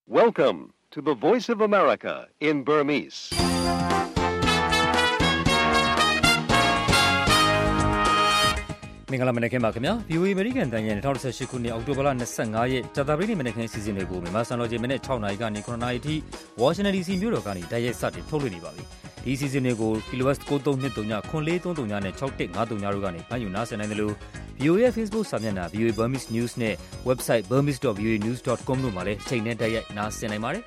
Welcome to the Voice of America in Burmese. Mingala Menake Makamia, you American Daniel Torsa Shikuni, October 25, Tatabini Menakan season ago, Masanoji Menet Chona Gani Kronai, Washington DC Murogani, Daya Sati, totally Bali. This season ago, Kilowas Koto Nitonia, Conle Tontonia, Chokte, Natunarugani, Payunas and Andalu, VOA Facebook Samyana, VOA Burmese News Net, website burmese.voanews.com Numare, Chayne Daya Nas and Amare.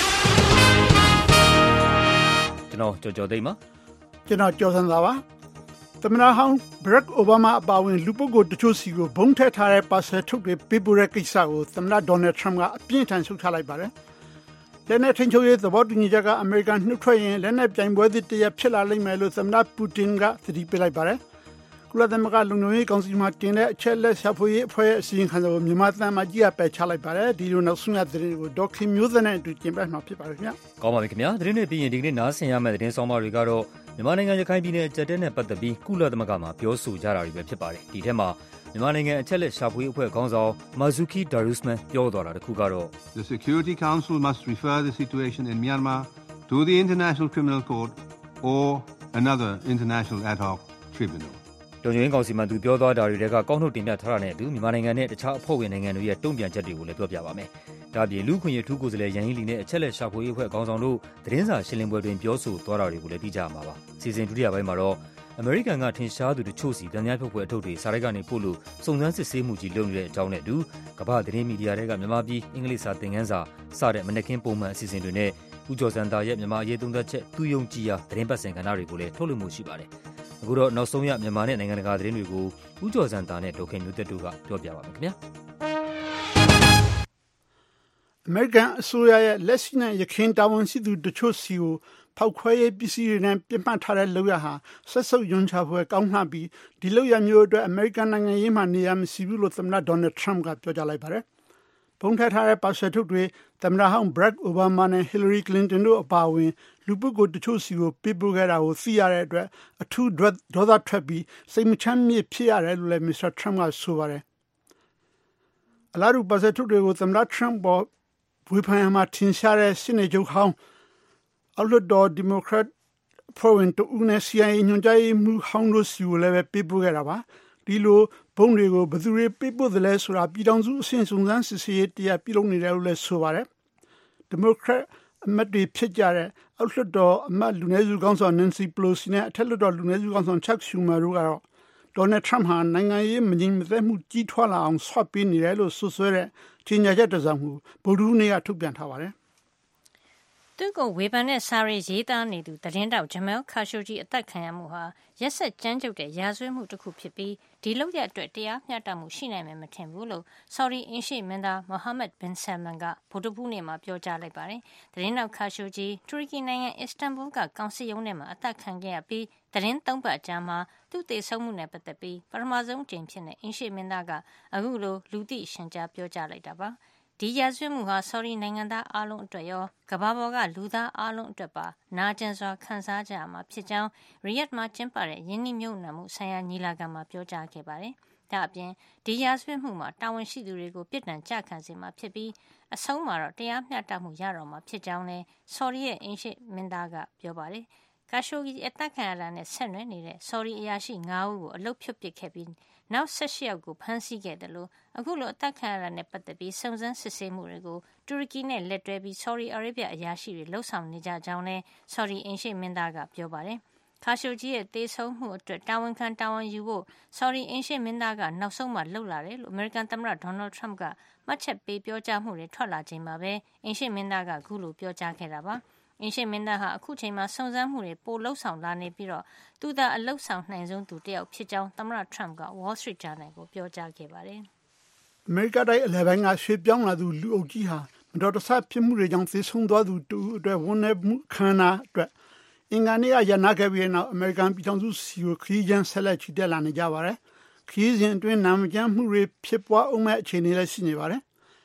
Jano Jojo Dema? Jano Josan Lava. Tamina Hound, Barack Obama bowing Lupogo de Chosigo, Bonte Tare Passer took the Bibureki Sao, Tamna Donald Trump, Pintan Sukalibare. Then I think you the voting Jaga American Nutrian, then I blame whether the Pilla Melo, Tamna Putinga, the Pilibare. Kula Damaga Lunui, Consumer Tina, Chelle, Sapoy, Prayer, seeing Hano, Mimata, Magia, Pechalibare, do you know soon as the Doki Musen to Jim Piparia? Come with me, didn't be indignant as I am at the Soma Rigaro. The morning and the Kaibine Jadene, but the B, Kula the Magama, Piosu, Jara, Pipari, Ditema, the morning and Tele Shapu, Gonzo, Mazuki, Darusme, Yodora, the Kugaro. The Security Council must refer the situation in Myanmar to the International Criminal Court or another international ad hoc tribunal. Don't you think to build out our Gono Dimia Tarane, do Mimaning and the Cha Powinning and we are Dumbian Jetty will Piame. Dabi Luke when you took the Yanili, Chele Shapu, Gonzo, the Rinza Shilling in Piosu, Tora will be Jamava. Season to the Maro, American got in Shadu to Chosi, the Napo Toti, Saragani Pulu, so Nancy Semuji Lonely Town do, Kaba the Media Rega Mamabi, English Satinganza, Sare Menakin Poma, Season to Ne, Ujos and Dayet Yama Yedunda Che, Tu Young Gia, the Rempas and Canary Gule, Tolumushibare. Guru no Sonia Yamane and Gadrin we go, Ujos and Dane, Token Utetuga, Tobia. American Suya, Lessina, you can't down see the Chosio, Pauquay, BC, and Pimantara Loyaha, Sasso Yuncha, who account happy, Deloya knew the American and Yamaniam Civil of them not Donald Trump got Georgia Library. Pontatara Passato, Tamraham, Barack Obama, and Hillary Clinton do a bowing, Lupugo de Chosio, Pibugera, or Theatre, a two dollar trebby, same chammy Pierre, Mr. Trump as Suvare. A lot of Passato with them not Trump or Whipham Martin Share, Senator Hound, Outdoor Democrat, Province to Unesia in Yunjai, Muhandos, you will have a Pibugera, Dilo, Bonrigo, Bazuri, people the less or Abidanzu, since Unzan Society, a Piloni Suvare. Democrat, Matri Pijare, Outdoor, Mad Lunezu Gonson, Nancy Pelosi, Teledor Lunezu Gonson, Chuck Schumer, Donald Trump, Nangaye, Meaning them G12 on Swapping Nirello Susure, Tina Jetazam, Burunia to Bantaware. To go weapon as Sari Zeta need to the end of Jamel Kashoji attack Kayamuha, yes, a change of the Yazum to Kupipi, Diloya Drea, Yatamushina Mematembulo, sorry, Inshi Menda, Mohammed bin Salmanga, Potobunema, Pioja Lebare, the end of Kashoji, Turkey Nanga, Istanbul, Councilonema, attack Kangapi, the end Tomba Jama, 2 days Somuna Patapi, Parmazon James and Inshi Mendaga, Agulo, Ludi, Shanja Pioja Letaba. Diyazumu sorry Nanganda Alon Trayo, Kababoga Luda Alon Trapa, Najansa Kansajama Pijan, Riyad Machimpare, Yeni Munamu, Saya Nilagama Pioja Kebare, Tabian, Diyazumuma, Tawan Shidurigo, Pitan Jakazima Pipi, a Somara, Diamatamu Yaroma, Pijane, sorry ancient Mendaga, Piobare, Kashogi Etakan Senre, sorry Yashi Ngau, a low pupic cabin. Now Sashiago, Pansy Gedalo, a good attacker and Nepatabi, Samson Sesemurigo, Turkine, let be sorry Arabia Yashi, Losam Nija Jane, sorry ancient Mendaga, Piobare. Kashoji, days home who Tawan can Tawan you sorry ancient Mendaga, now so much Lolare, American Tamra, Donald Trump, much a baby or Jamuri, Tola Jimabe, ancient Mendaga, Gulu, Pioja Keraba. Ancient Mendaha, Kuchema, Sonzam Hure, Polo Sound Lane Biro, do that a low sound nine to deal Pijan, Tamara Trump got Wall Street Janago, Pioja Kebare. America 11 a ship young Ladu Luogiha, Dr. Sapimuri young this whom do the one Kana. Ingania Yanaka, American Pitonus, you Christian Select Delana Javare, Christian twin Namjam Hure, Pipwa Oma Chenila Sinivare.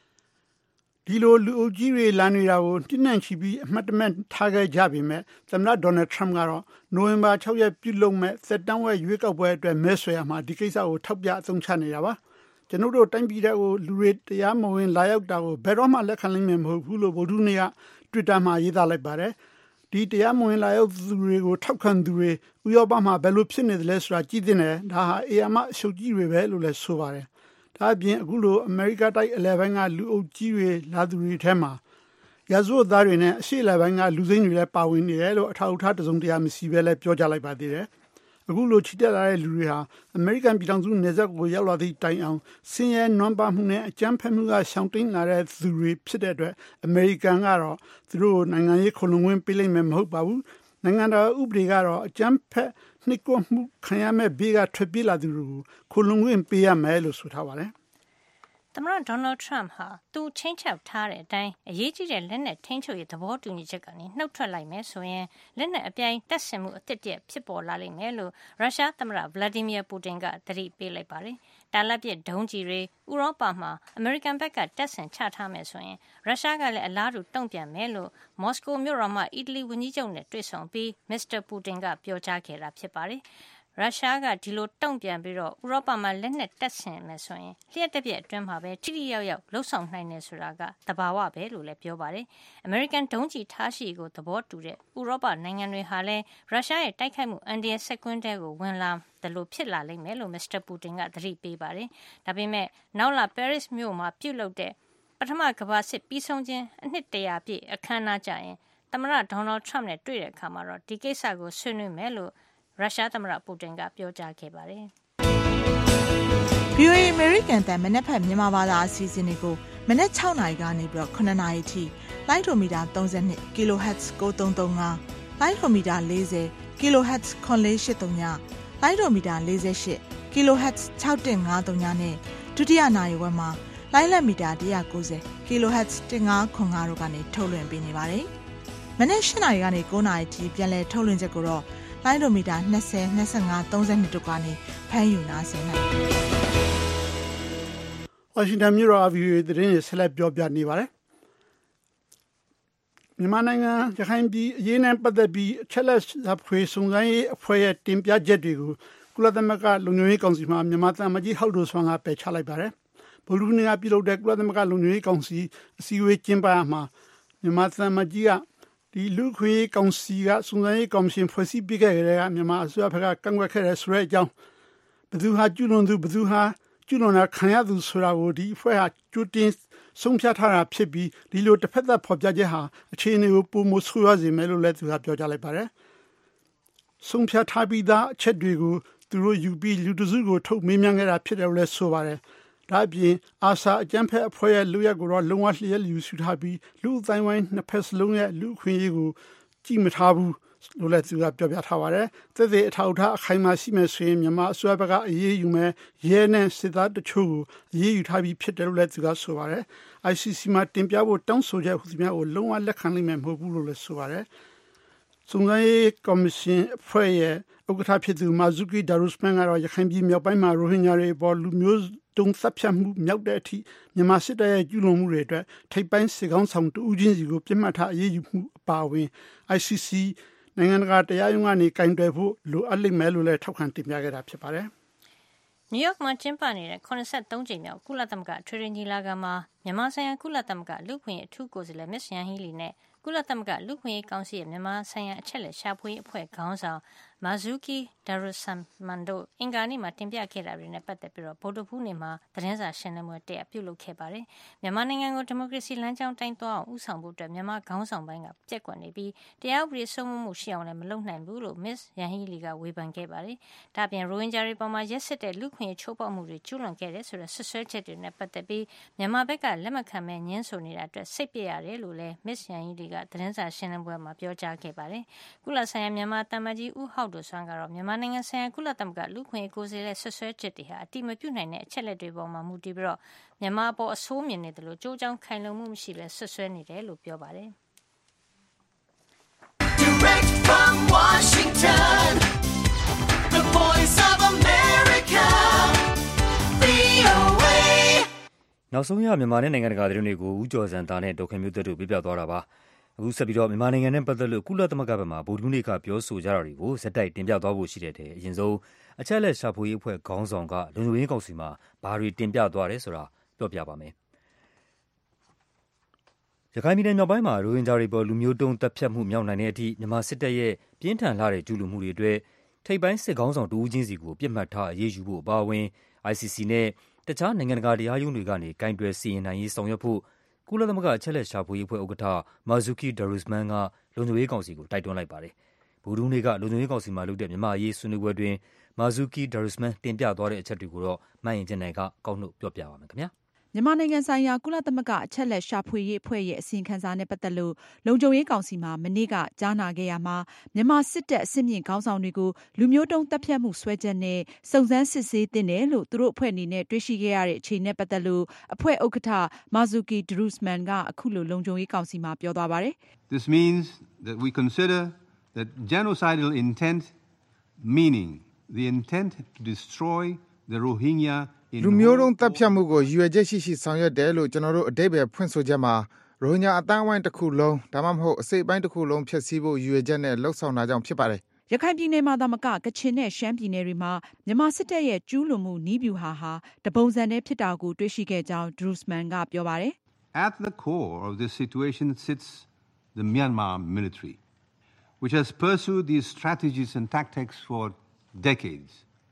Dilo Luogiri Lanirao, didn't she be Matman Taga Jabime, the not Donald Trump Garo, November Choya Pilome, set down where you wake up where the Messoyama, Dicasa or Topia Tung Chanirava, ကျွန်ုပ်တို့တိုင်းပြည်တွေကိုလူတွေတရားမဝင်လာရောက်တာကိုဘယ်တော့မှလက်ခံနိုင်မှာမဟုတ်ဘူးလို့ဗုဒ္ဓနေ့က Twitter မှာရေးသားလိုက်ပါတယ်ဒီတရားမဝင်လာရောက်သူတွေကိုထောက်ခံသူတွေဥရောပမှာဘယ်လိုဖြစ်နေသလဲဆိုတာကြည့်သင့်တယ်ဒါဟာအေယာမအရှုပ်ကြီးတွေပဲလို့လည်းဆိုပါတယ်ဒါအပြင်အခုလိုအမေရိကတိုက်အလဲပိုင်းကလူအုပ်ကြီးတွေလာသူတွေထဲမှာရာဇဝတ်သားတွေနဲ့အရှိအလဲပိုင်းကလူစိမ်းတွေလည်းပါဝင်နေတယ်လို့အထောက်အထားတစုံတရာမရှိဘဲလည်းပြောကြားလိုက်ပါသေးတယ်အခုလိုချီတက်လာတဲ့လူတွေဟာအမေရိကန်ပြည်ထောင်စုနယ်စပ်ကိုရောက်လာသည့်တိုင်အောင်ဆင်းရဲနွမ်းပါမှုနဲ့အကြမ်းဖက်မှုကရှောင်တိန်လာတဲ့သူတွေဖြစ်တဲ့အတွက်အမေရိကန်ကတော့သူတို့နိုင်ငံရေးခုံလုံဝင်ပေးလိမ့်မယ်မဟုတ်ပါဘူးနိုင်ငံတော်ဥပဒေကတော့အကြမ်းဖက်နှိပ်ကွပ်မှုခံရမဲ့ဘေးကထွက်ပြေးလာသူတွေကိုခုံလုံဝင်ပေးရမယ်လို့ဆိုထားပါတယ်သမ္မတဒေါ်နယ်ထရမ့်ဟာသူချင်းချောက်ထားတဲ့အတိုင်းအရေးကြီးတဲ့လက်နက်ထိန်းချုပ်ရေးသဘောတူညီချက်ကနေနှုတ်ထွက်လိုက်မယ်ဆိုရင်လက်နက်အပြိုင်တပ်ဆင်မှုအသစ်တည်းဖြစ်ပေါ်လာလိမ့်မယ်လို့ရုရှားသမ္မတဗလာဒီမီယာပူတင်ကသတိပေးလိုက်ပါတယ်။တာလတ်ပစ်ဒုံးကျည်တွေဥရောပမှာအမေရိကန်ဘက်ကတပ်ဆင်ချထားမယ်ဆိုရင်ရုရှားကလည်းအလားတူတုံ့ပြန်မယ်လို့မော်စကိုမြို့တော်မှာအီတလီဝန်ကြီးချုပ်နဲ့တွေ့ဆုံပြီးမစ္စတာပူတင်ကပြောကြားခဲ့တာဖြစ်ပါတယ်။ရုရှားကဒီလိုတုံ့ပြန်ပြီးတော့ဥရောပမှာလက်နက်တပ်ဆင်မယ်ဆိုရင်လျှက်တစ်ပြက်အတွင်းမှာပဲထိထိရောက်ရောက်လှုပ်ဆောင်နိုင်တယ်ဆိုတာကသဘာဝပဲလို့လည်းပြောပါတယ်။အမေရိကန်ဒုံးကျည်ထားရှိကိုသဘောတူတဲ့ဥရောပနိုင်ငံတွေဟာလည်းရုရှားရဲ့တိုက်ခိုက်မှုအန္တရာယ်စက်ကွင်းတဲကိုဝင်လာတယ်လို့ဖြစ်လာလိမ့်မယ်လို့မစ္စတာပူတင်ကသတိပေးပါတယ်။ဒါပေမဲ့နောက်လပဲရစ်မြို့မှာပြုလုပ်တဲ့ပထမကမ္ဘာစစ်ပြီးဆုံးခြင်းအနှစ်100ပြည့်အခမ်းအနားကြရင်သမ္မတဒေါ်နယ်ထရမ့်နဲ့တွေ့တဲ့အခါမှာတော့ဒီကိစ္စကိုဆွေးနွေးမယ်လို့ရုရှားသမ္မတပူတင်ကပြောကြားခဲ့ပါတယ်။ VOA American တန်မနက်ဖြန်မြန်မာဘာသာအစီအစဉ်တွေကိုမနက်6နာရီကနေပြီးတော့9နာရီထိလိုင်းဒိုမီတာ32 kHz 9335လိုင်းဒိုမီတာ40 kHz 9483လိုင်းဒိုမီတာ48 kHz 6153နဲ့ဒုတိယနာရီဝက်မှာလိုင်းလက်မီတာ190 kHz 1505တို့ကနေထုတ်လွှင့်ပေးနေပါတယ်။မနက်8နာရီကနေ9နာရီထိပြန်လည်ထုတ်လွှင့်ချက်ကိုတော့လိုင်းဒိုမီတာ20 25 32တို့ကနေဖမ်းယူနာဆင်နိုင်ဝါရှင်တန်မြို့တော် VOA သတင်းတွေဆက်လက်ပြောပြနေပါတယ်မြန်မာနိုင်ငံရခိုင်ပြည်အရေးနဲ့ပတ်သက်ပြီးအချက်လက်ဖွေစုံစမ်းရေးအဖွဲ့ရဲ့တင်ပြချက်တွေကိုကုလသမဂ္ဂလုံခြုံရေးကောင်စီမှမြန်မာသံမကြီးဟောက်ဒိုဆွမ်းကပယ်ချလိုက်ပါတယ်ဗုဒ္ဓဟူးနေ့ကပြုလုပ်တဲ့ကုလသမဂ္ဂလုံခြုံရေးကောင်စီအစည်းအဝေးကျင်းပရာမှာမြန်မာသံမကြီးကဒီလူခွေကောင်စီကစုံစမ်းရေးကော်မရှင်ဖွဲ့စည်းပေးခဲ့တဲ့မြန်မာအစိုးရဘက်ကကန့်ကွက်ခဲ့တဲ့ဆိုတဲ့အကြောင်းဘယ်သူဟာကျူးလွန်သူဘယ်သူဟာကျူးလွန်တာခံရသူဆိုတာကိုဒီအဖွဲ့ဟာကြိုတင်ဆုံးဖြတ်ထားတာဖြစ်ပြီးဒီလိုတစ်ဖက်သက်ဖော်ပြချက်ဟာအခြေအနေကိုပုံမဆိုးရွားစေမယ်လို့လည်းသူကပြောကြားလိုက်ပါတယ်ဆုံးဖြတ်ထားပြီးသားအချက်တွေကိုသူတို့ယူပြီးလူတစုကိုထုတ်မေးမြန်းခဲ့တာဖြစ်တယ်လို့လည်းဆိုပါတယ်ဒါအပြင်အာဆာအကြမ်းဖက်အဖွဲ့ရဲ့လူရက်ကိုတော့လုံဝလျက်ယူဆထားပြီးလူအတိုင်းဝိုင်းနှစ်ဖက်စလုံးရဲ့လူခွင့်ရေးကိုကြည့်မထားဘူးလို့လည်းသူကပြောပြထားပါတယ်။သက်သေအထောက်အထားအခိုင်အမာရှိမယ်ဆိုရင်မြန်မာအစိုးရဘက်ကအရေးယူမယ်ရဲနဲ့စစ်သားတချို့ကိုအရေးယူထားပြီးဖြစ်တယ်လို့လည်းသူကဆိုပါတယ်။ ICC မှာတင်ပြဖို့တောင်းဆိုချက်ဟူသမျှကိုလုံးဝလက်ခံနိုင်မှာမဟုတ်ဘူးလို့လည်းဆိုပါတယ်။စုံစမ်းရေးကော်မရှင်အဖွဲ့ရဲ့ဥက္ကဋ္ဌဖြစ်သူမာဇူကီဒါရုစမန်ကတော့ရခိုင်ပြည်မြောက်ပိုင်းမှာရိုဟင်ဂျာတွေပေါ်လူမျိုးတုံးသတ်ဖြတ်မှုမြောက်တဲ့အထိမြန်မာစစ်တပ်ရဲ့ကျူးလွန်မှုတွေအတွက်ထိပ်ပိုင်းစစ်ကောင်းဆောင်တဦးချင်းစီကိုပြစ်မှတ်ထားအရေးယူမှုအပါအဝင် ICC နိုင်ငံတကာတရားရုံးကနေကင်တွယ်ဖို့လိုအပ်လိမ့်မယ်လို့လည်းထောက်ခံတင်ပြခဲ့တာဖြစ်ပါတယ်။နယူးယောက်မှာကျင်းပနေတဲ့83ကြိမ်မြောက်ကုလသမဂ္ဂထွေထွေညီလာခံမှာမြန်မာဆိုင်ရာကုလသမဂ္ဂလူ့အခွင့်အရေးအထူးကိုယ်စားလှယ်မစ္စယန်ဟီလီနဲ့ကုလသမဂ္ဂလူ့အခွင့်အရေးကောင်စီရဲ့မြန်မာဆိုင်ရာအချက်လက်ရှာဖွေအဖွဲ့ခေါင်းဆောင်မာဇူကီဒါရုဆမ်မန်တို့အင်္ဂါနေ့မှာတင်ပြခဲ့တာတွေနဲ့ပတ်သက်ပြီးတော့ဗုဒ္ဓဟူးနေ့မှာသတင်းစာရှင်းလင်းပွဲတရက်ပြုလုပ်ခဲ့ပါတယ်။မြန်မာနိုင်ငံကိုဒီမိုကရေစီလမ်းကြောင်းတိုင်းသွားအောင်ဦးဆောင်ဖို့အတွက်မြန်မာခေါင်းဆောင်ပိုင်းကပြက်ကွက်နေပြီးတရားဥပဒေစိုးမိုးမှုရှိအောင်လည်းမလုပ်နိုင်ဘူးလို့မစ္စယန်ဟီလီကဝေဖန်ခဲ့ပါတယ်။ဒါ့အပြင်ရိုဟင်ဂျာတွေပေါ်မှာရက်စက်တဲ့လူ့ခွင့်ရေးချိုးဖောက်မှုတွေကျူးလွန်ခဲ့တဲ့ဆိုတဲ့ဆွဆွဲချက်တွေနဲ့ပတ်သက်ပြီးမြန်မာဘက်ကလက်မခံမဲညှင်းဆိုနေတာအတွက်စိတ်ပြည့်ရတယ်လို့လည်းမစ္စယန်ဟီလီကသတင်းစာရှင်းလင်းပွဲမှာပြောကြားခဲ့ပါတယ်။ကုလဆိုင်ရာမြန်မာတမန်ကြီးဦးဟောက်ဒိုဆွမ်းကတော့မြန်မာနိုင်ငံဆိုင်ရာကုလသမဂ္ဂလူ့ခွင့်ရေးကိုယ်စားလှယ်ဆွဆွဲချက်တွေဟာအတိမပြုနိုင်တဲ့အချက်လက်တွေပေါ်မှာမူတည်ပြီးတော့မြန်မာအပေါ်အဆိုးမြင်နေတယ်လို့ကြိုးကြောင်းခိုင်လုံမှုမရှိဘဲဆွဆွဲနေတယ်လို့ပြောပါတယ်။ Direct from Washington, the Voice of America, VOA နောက်ဆုံးရမြန်မာနဲ့နိုင်ငံတကာသတင်းတွေကိုဦးကျော်စံသားနဲ့ဒေါက်ခင်မျိုးသက်တို့ပြပြသွားတာပါအခုဆက်ပြီးတော့မြန်မာနိုင်ငံနဲ့ပတ်သက်လို့ကုလသမဂ္ဂဘက်မှဗုဒ္ဓဟူးနေ့ကပြောဆိုကြတာတွေကိုဇက်တိုက်တင်ပြသွားဖို့ရှိတဲ့အရင်ဆုံးအချက်လက်ရှာဖွေရေးအဖွဲ့ခေါင်းဆောင်ကလုံခြုံရေးကောင်စီမှာဘာတွေတင်ပြသွားတယ်ဆိုတာပြောပြပါမယ်။ရခိုင်ပြည်နယ်မြောက်ပိုင်းမှာရိုဟင်ဂျာတွေပေါ်လူမျိုးတုံးတပ်ဖြတ်မှုမြောက်နိုင်တဲ့အထိမြန်မာစစ်တပ်ရဲ့ပြင်းထန်လှတဲ့ကျူးလွန်မှုတွေအတွက်ထိပ်ပိုင်းစစ်ခေါင်းဆောင်တဦးချင်းစီကိုပြစ်မှတ်ထားအရေးယူဖို့အပါအဝင် ICC နဲ့တခြားနိုင်ငံတကာတရားရုံးတွေကနေကင်တွယ်စီရင်နိုင်ရေးဆောင်ရွက်ဖို့ကုလသမဂ္ဂအချက်လက်ရှာဖွေရေးအဖွဲ့ဥက္ကဋ္ဌ Marzuki Darusman ကလုံခြုံရေးကောင်စီကိုတိုက်တွန်းလိုက်ပါတယ်။ဗုဒ္ဓဟူးနေ့ကလုံခြုံရေးကောင်စီမှာလုပ်တဲ့မြန်မာအရေးဆွေးနွေးပွဲတွင် Marzuki Darusman တင်ပြသွားတဲ့အချက်တွေကိုတော့မအင်ကြင်းနိုင်ကကောက်နှုတ်ပြောပြပါမယ်ခင်ဗျာ။မြန်မာနိုင်ငံဆိုင်ရာကုလသမဂ္ဂအချက်လက်ရှာဖွေရေးအဖွဲ့ရဲ့အစီရင်ခံစာနဲ့ပတ်သက်လို့လုံခြုံရေးကောင်စီမှာမနေ့ကကြားနာခဲ့ရမှာမြန်မာစစ်တပ်အဆင့်မြင့်ခေါင်းဆောင်တွေကိုလူမျိုးတုံးတပ်ဖြတ်မှုစွဲချက်နဲ့စုံစမ်းစစ်ဆေးသင့်တယ်လို့သူတို့အဖွဲ့အနေနဲ့တွေ့ရှိခဲ့ရတဲ့အခြေအနေနဲ့ပတ်သက်လို့အဖွဲ့ဥက္ကဋ္ဌ Marzuki Darusman ကအခုလိုလုံခြုံရေးကောင်စီမှာပြောသွားပါတယ်။ This means that we consider that genocidal intent, meaning the intent to destroy the Rohingya လူမျိုးတုံးတပ်ဖြတ်မှုကိုရည်ရွယ်ချက်ရှိရှိဆောင်ရွက်တယ်လို့ကျွန်တော်တို့အဓိပ္ပာယ်ဖွင့်ဆိုချက်မှာရိုဟင်ဂျာအတိုင်းအဝိုင်းတစ်ခုလုံးဒါမှမဟုတ်အစိတ်အပိုင်းတစ်ခုလုံးဖျက်ဆီးဖို့ရည်ရွယ်ချက်နဲ့လှုပ်ဆောင်တာကြောင့်ဖြစ်ပါတယ်။ရခိုင်ပြည်နယ်မှာသာမကကချင်နဲ့ရှမ်းပြည်နယ်တွေမှာမြန်မာစစ်တပ်ရဲ့ကျူးလွန်မှုနည်းဗျူဟာတပုံစံနဲ့ဖြစ်တာကိုတွေ့ရှိခဲ့ကြောင်း Darusman ကပြောပါတယ်။ At the core of this situation sits the Myanmar military, which has pursued these strategies and tactics for decades.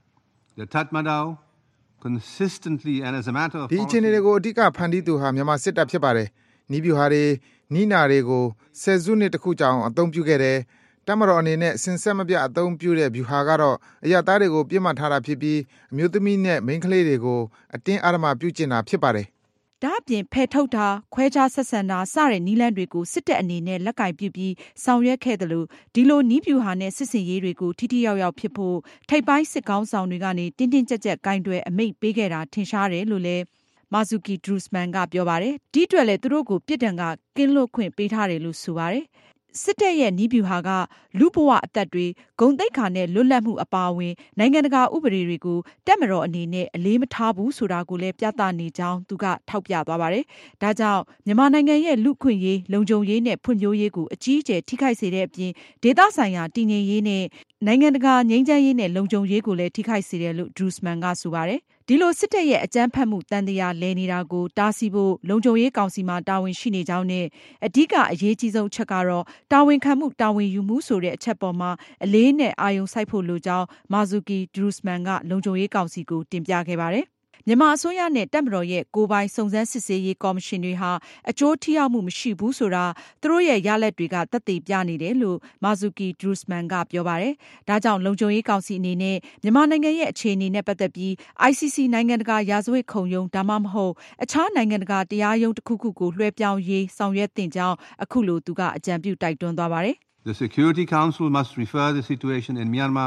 The Tatmadaw consistently and as a matter of ဒီအခြေအနေတွေကိုအဓိကဖန်တီးသူဟာမြန်မာစစ်တပ်ဖြစ်ပါတယ်။နီးဗျူဟာတွေနီးနာတွေကိုဆယ်စုနှစ်တခုကြာအောင်အသုံးပြုခဲ့တယ်။တပ်မတော်အနေနဲ့စင်ဆက်မပြအသုံးပြုတဲ့ဗျူဟာကတော့အရပ်သားတွေကိုပြစ်မှတ်ထားတာဖြစ်ပြီးအမျိုးသမီးနဲ့မိန်းကလေးတွေကိုအတင်းအဓမ္မပြုကျင့်တာဖြစ်ပါတယ်။ဒါအပြင်ဖယ်ထုတ်တာခွဲခြားဆက်ဆံတာစတဲ့နည်းလမ်းတွေကိုစစ်တပ်အနေနဲ့လက်ကင်ပြုပြီးဆောင်ရွက်ခဲ့တယ်လို့ဒီလိုနည်းဗျူဟာနဲ့စစ်စင်ရေးတွေကိုထိထိရောက်ရောက်ဖြစ်ဖို့ထိပ်ပိုင်းစစ်ကောင်းဆောင်တွေကနေတင်းတင်းကြပ်ကြပ်ကင်တွယ်အမိန့်ပေးခဲ့တာထင်ရှားတယ်လို့လည်းMarzuki Darusman ကပြောပါတယ်။ဒီအတွက်လည်းသူတို့ကိုပြစ်ဒဏ်ကကင်းလွတ်ခွင့်ပေးထားတယ်လို့ဆိုပါတယ်။စစ်တပ်ရဲ့နည်းဗျူဟာကလူဘဝအသက်တွေဂုဏ်သိက္ခာနဲ့လွတ်လပ်မှုအပါအဝင်နိုင်ငံတကာဥပဒေတွေကိုတပ်မတော်အနေနဲ့အလေးမထားဘူးဆိုတာကိုလည်းပြသနေကြောင်းသူကထောက်ပြသွားပါတယ်။ဒါကြောင့်မြန်မာနိုင်ငံရဲ့လူ့ခွင့်ရေးလုံခြုံရေးနဲ့ဖွံ့ဖြိုးရေးကိုအကြီးအကျယ်ထိခိုက်စေတဲ့အပြင်ဒေသဆိုင်ရာတည်ငြိမ်ရေးနဲ့နိုင်ငံတကာငြိမ်းချမ်းရေးနဲ့လုံခြုံရေးကိုလည်းထိခိုက်စေတယ်လို့ Darusman ကဆိုပါတယ်။ဒီလိုစစ်တပ်ရဲ့အကြမ်းဖက်မှုတန်တရားလဲနေတာကိုတားဆီးဖို့လုံခြုံရေးကောင်စီမှာတာဝန်ရှိနေကြောင်းနဲ့အဓိကအရေးကြီးဆုံးအချက်ကတော့တာဝန်ခံမှုတာဝန်ယူမှုဆိုတဲ့အချက်ပေါ်မှာအလေးနဲ့အာရုံစိုက်ဖို့လိုကြောင်းMarzuki Darusman ကလုံခြုံရေးကောင်စီကိုတင်ပြခဲ့ပါတယ်။မြန်မာအစိုးရနဲ့တပ်မတော်ရဲ့ကိုယ်ပိုင်စုံစမ်းစစ်ဆေးရေးကော်မရှင်တွေဟာအကျိုးထိရောက်မှုမရှိဘူးဆိုတာသူတို့ရဲ့ရလဒ်တွေကသက်သေပြနေတယ်လို့Marzuki Darusman ကပြောပါတယ်။ဒါကြောင့်လုံခြုံရေးကောင်စီအနေနဲ့မြန်မာနိုင်ငံရဲ့အခြေအနေနဲ့ပတ်သက်ပြီး ICC နိုင်ငံတကာရာဇဝတ်ခုံရုံးဒါမှမဟုတ်အခြားနိုင်ငံတကာတရားရုံးတစ်ခုခုကိုလွှဲပြောင်းရေးဆောင်ရွက်သင့်ကြောင်းအခုလိုသူကအကြံပြုတိုက်တွန်းသွားပါတယ်။ The Security Council must refer the situation in Myanmar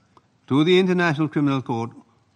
to the International Criminal Court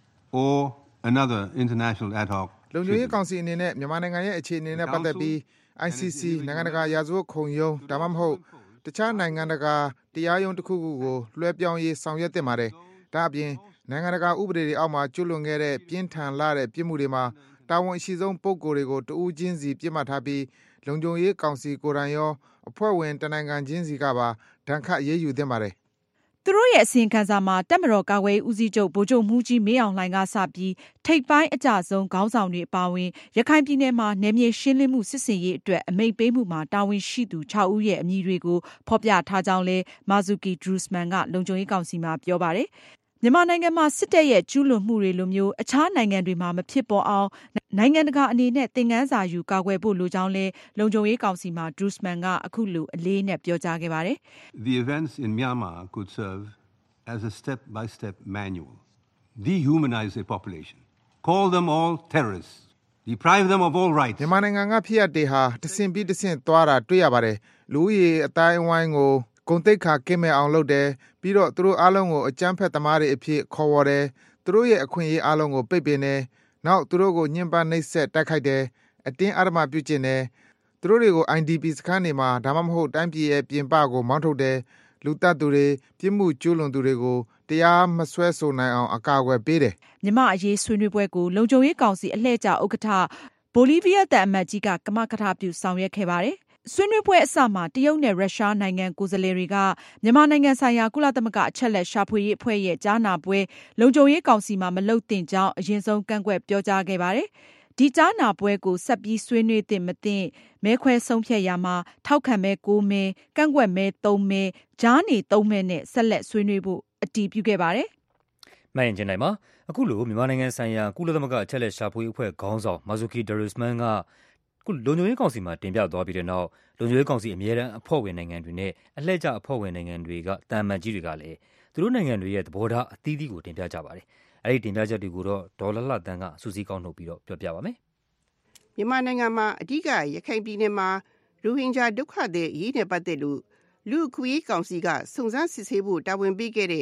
or another international ad hoc လုံခြုံရေးကောင်စီအနေနဲ့မြန်မာနိုင်ငံရဲ့အခြေအနေနဲ့ပတ်သက်ပြီး ICC နိုင်ငံတကာရာဇဝတ်ခုံရုံးဒါမှမဟုတ်တခြားနိုင်ငံတကာတရားရုံးတစ်ခုခုကိုလွှဲပြောင်းရေးဆောင်ရွက်သင့်ပါတယ်။ဒါအပြင်နိုင်ငံတကာဥပဒေတွေအောက်မှာကျူးလွန်ခဲ့တဲ့ပြင်းထန်လာတဲ့ပြစ်မှုတွေမှာတာဝန်အရှိဆုံးပုဂ္ဂိုလ်တွေကိုတဦးချင်းစီပြစ်မှတ်ထားပြီးလုံခြုံရေးကောင်စီကိုယ်တိုင်ရောအဖွဲ့ဝင်တနိုင်ငံချင်းစီကပါဒဏ်ခတ်အရေးယူသင့်ပါတယ်။သူတို့ရဲ့အစီရင်ခံစာမှာတပ်မတော်ကာကွယ်ရေးဦးစီးချုပ်ဗိုလ်ချုပ်မှူးကြီးမင်းအောင်လှိုင်ကစပြီးထိပ်ပိုင်းအကျဆုံးခေါင်းဆောင်တွေအပါအဝင်ရခိုင်ပြည်နယ်မှာနယ်မြေရှင်းလင်းမှုစစ်ဆင်ရေးအတွက်အမိန့်ပေးမှုမှာတာဝန်ရှိသူ 6 ဦးရဲ့အမည်တွေကိုဖော်ပြထားကြောင်းလည်းMarzuki Darusman ကလုံခြုံရေးကောင်စီမှာပြောပါတယ်။မြန်မာနိုင်ငံမှာစစ်တပ်ရဲ့ကျူးလွန်မှုတွေလိုမျိုးအခြားနိုင်ငံတွေမှာမဖြစ်ပေါ်အောင်နိုင်ငံတကာအနေနဲ့သင်ခန်းစာယူကာကွယ်ဖို့လိုကြောင်းလည်းလုံခြုံရေးကောင်စီမှာDarusman ကအခုလိုအလေးနဲ့ပြောကြားခဲ့ပါတယ်။ The events in Myanmar could serve as a step-by-step manual. Dehumanize the population. Call them all terrorists. Deprive them of all rights. မြန်မာနိုင်ငံကဖြစ်ရပ်တွေဟာတဆင့်ပြီးတဆင့်သွားတာတွေ့ရပါတယ်။လူဦးရေအတိုင်းအဝိုင်းကိုဂုဏ်သိက္ခာကင်းမဲ့အောင်လုပ်တယ်ပြီးတော့သူတို့အားလုံးကိုအကြမ်းဖက်သမားတွေအဖြစ်ခေါ်ဝေါ်တယ်သူတို့ရဲ့အခွင့်အရေးအားလုံးကိုပိတ်ပင်တယ်နောက်သူတို့ကိုညှဉ်းပန်းနှိပ်စက်တိုက်ခိုက်တယ်အတင်းအဓမ္မပြုကျင့်တယ်သူတို့တွေကို IDP စခန်းတွေမှာဒါမှမဟုတ်တိုင်းပြည်ရဲ့ပြင်ပကိုမောင်းထုတ်တယ်လူတပ်သူတွေပြစ်မှုကျူးလွန်သူတွေကိုတရားမစွဲဆိုနိုင်အောင်အကာအကွယ်ပေးတယ်မြန်မာအရေးဆွေးနွေးပွဲကိုလုံခြုံရေးကောင်စီအလှည့်ကျဥက္ကဋ္ဌဘိုလီးဗီးယားသံအမတ်ကြီးကကမကထပြုဆောင်ရွက်ခဲ့ပါတယ်ဆွေးနွေးပွဲအစမှာတရုတ်နဲ့ရုရှားနိုင်ငံကိုယ်စားလှယ်တွေကမြန်မာနိုင်ငံဆိုင်ရာကုလသမဂ္ဂအချက်လက်ရှာဖွေရေးအဖွဲ့ရဲ့ကြားနာပွဲလုံခြုံရေးကောင်စီမှာမလုပ်သင့်ကြောင်းအရင်ဆုံးကန့်ကွက်ပြောကြားခဲ့ပါတယ်။ဒီကြားနာပွဲကိုဆက်ပြီးဆွေးနွေးသင့်မသင့်မဲခွဲဆုံးဖြတ်ရမှာထောက်ခံမဲ9မဲကန့်ကွက်မဲ3မဲကြားနေ3မဲနဲ့ဆက်လက်ဆွေးနွေးဖို့အတည်ပြုခဲ့ပါတယ်။မှန်ရင်ချင်းတိုင်းမှာအခုလိုမြန်မာနိုင်ငံဆိုင်ရာကုလသမဂ္ဂအချက်လက်ရှာဖွေရေးအဖွဲ့ခေါင်းဆောင် Marzuki Darusman ကလုံခြုံရေးကောင်စီမှာတင်ပြသွားပြီးတဲ့နောက်လုံခြုံရေးကောင်စီအမြဲတမ်းအဖွဲ့ဝင်နိုင်ငံတွေနဲ့အလှည့်ကျအဖွဲ့ဝင်နိုင်ငံတွေကတာမန်ကြီးတွေကလည်းသူတို့နိုင်ငံတွေရဲ့သဘောထားအသီးသီးကိုတင်ပြကြပါတယ်။အဲဒီတင်ပြချက်တွေကိုတော့ဒေါ်လလှတန်းကစူးစီးကောက်နှုတ်ပြီးတော့ပြောပြပါမယ်။မြန်မာနိုင်ငံမှာအဓိကရခိုင်ပြည်နယ်မှာရိုဟင်ဂျာဒုက္ခသည်အရေးနဲ့ပတ်သက်လို့လူ့အခွင့်အရေးကောင်စီကစုံစမ်းစစ်ဆေးဖို့တာဝန်ပေးခဲ့တဲ့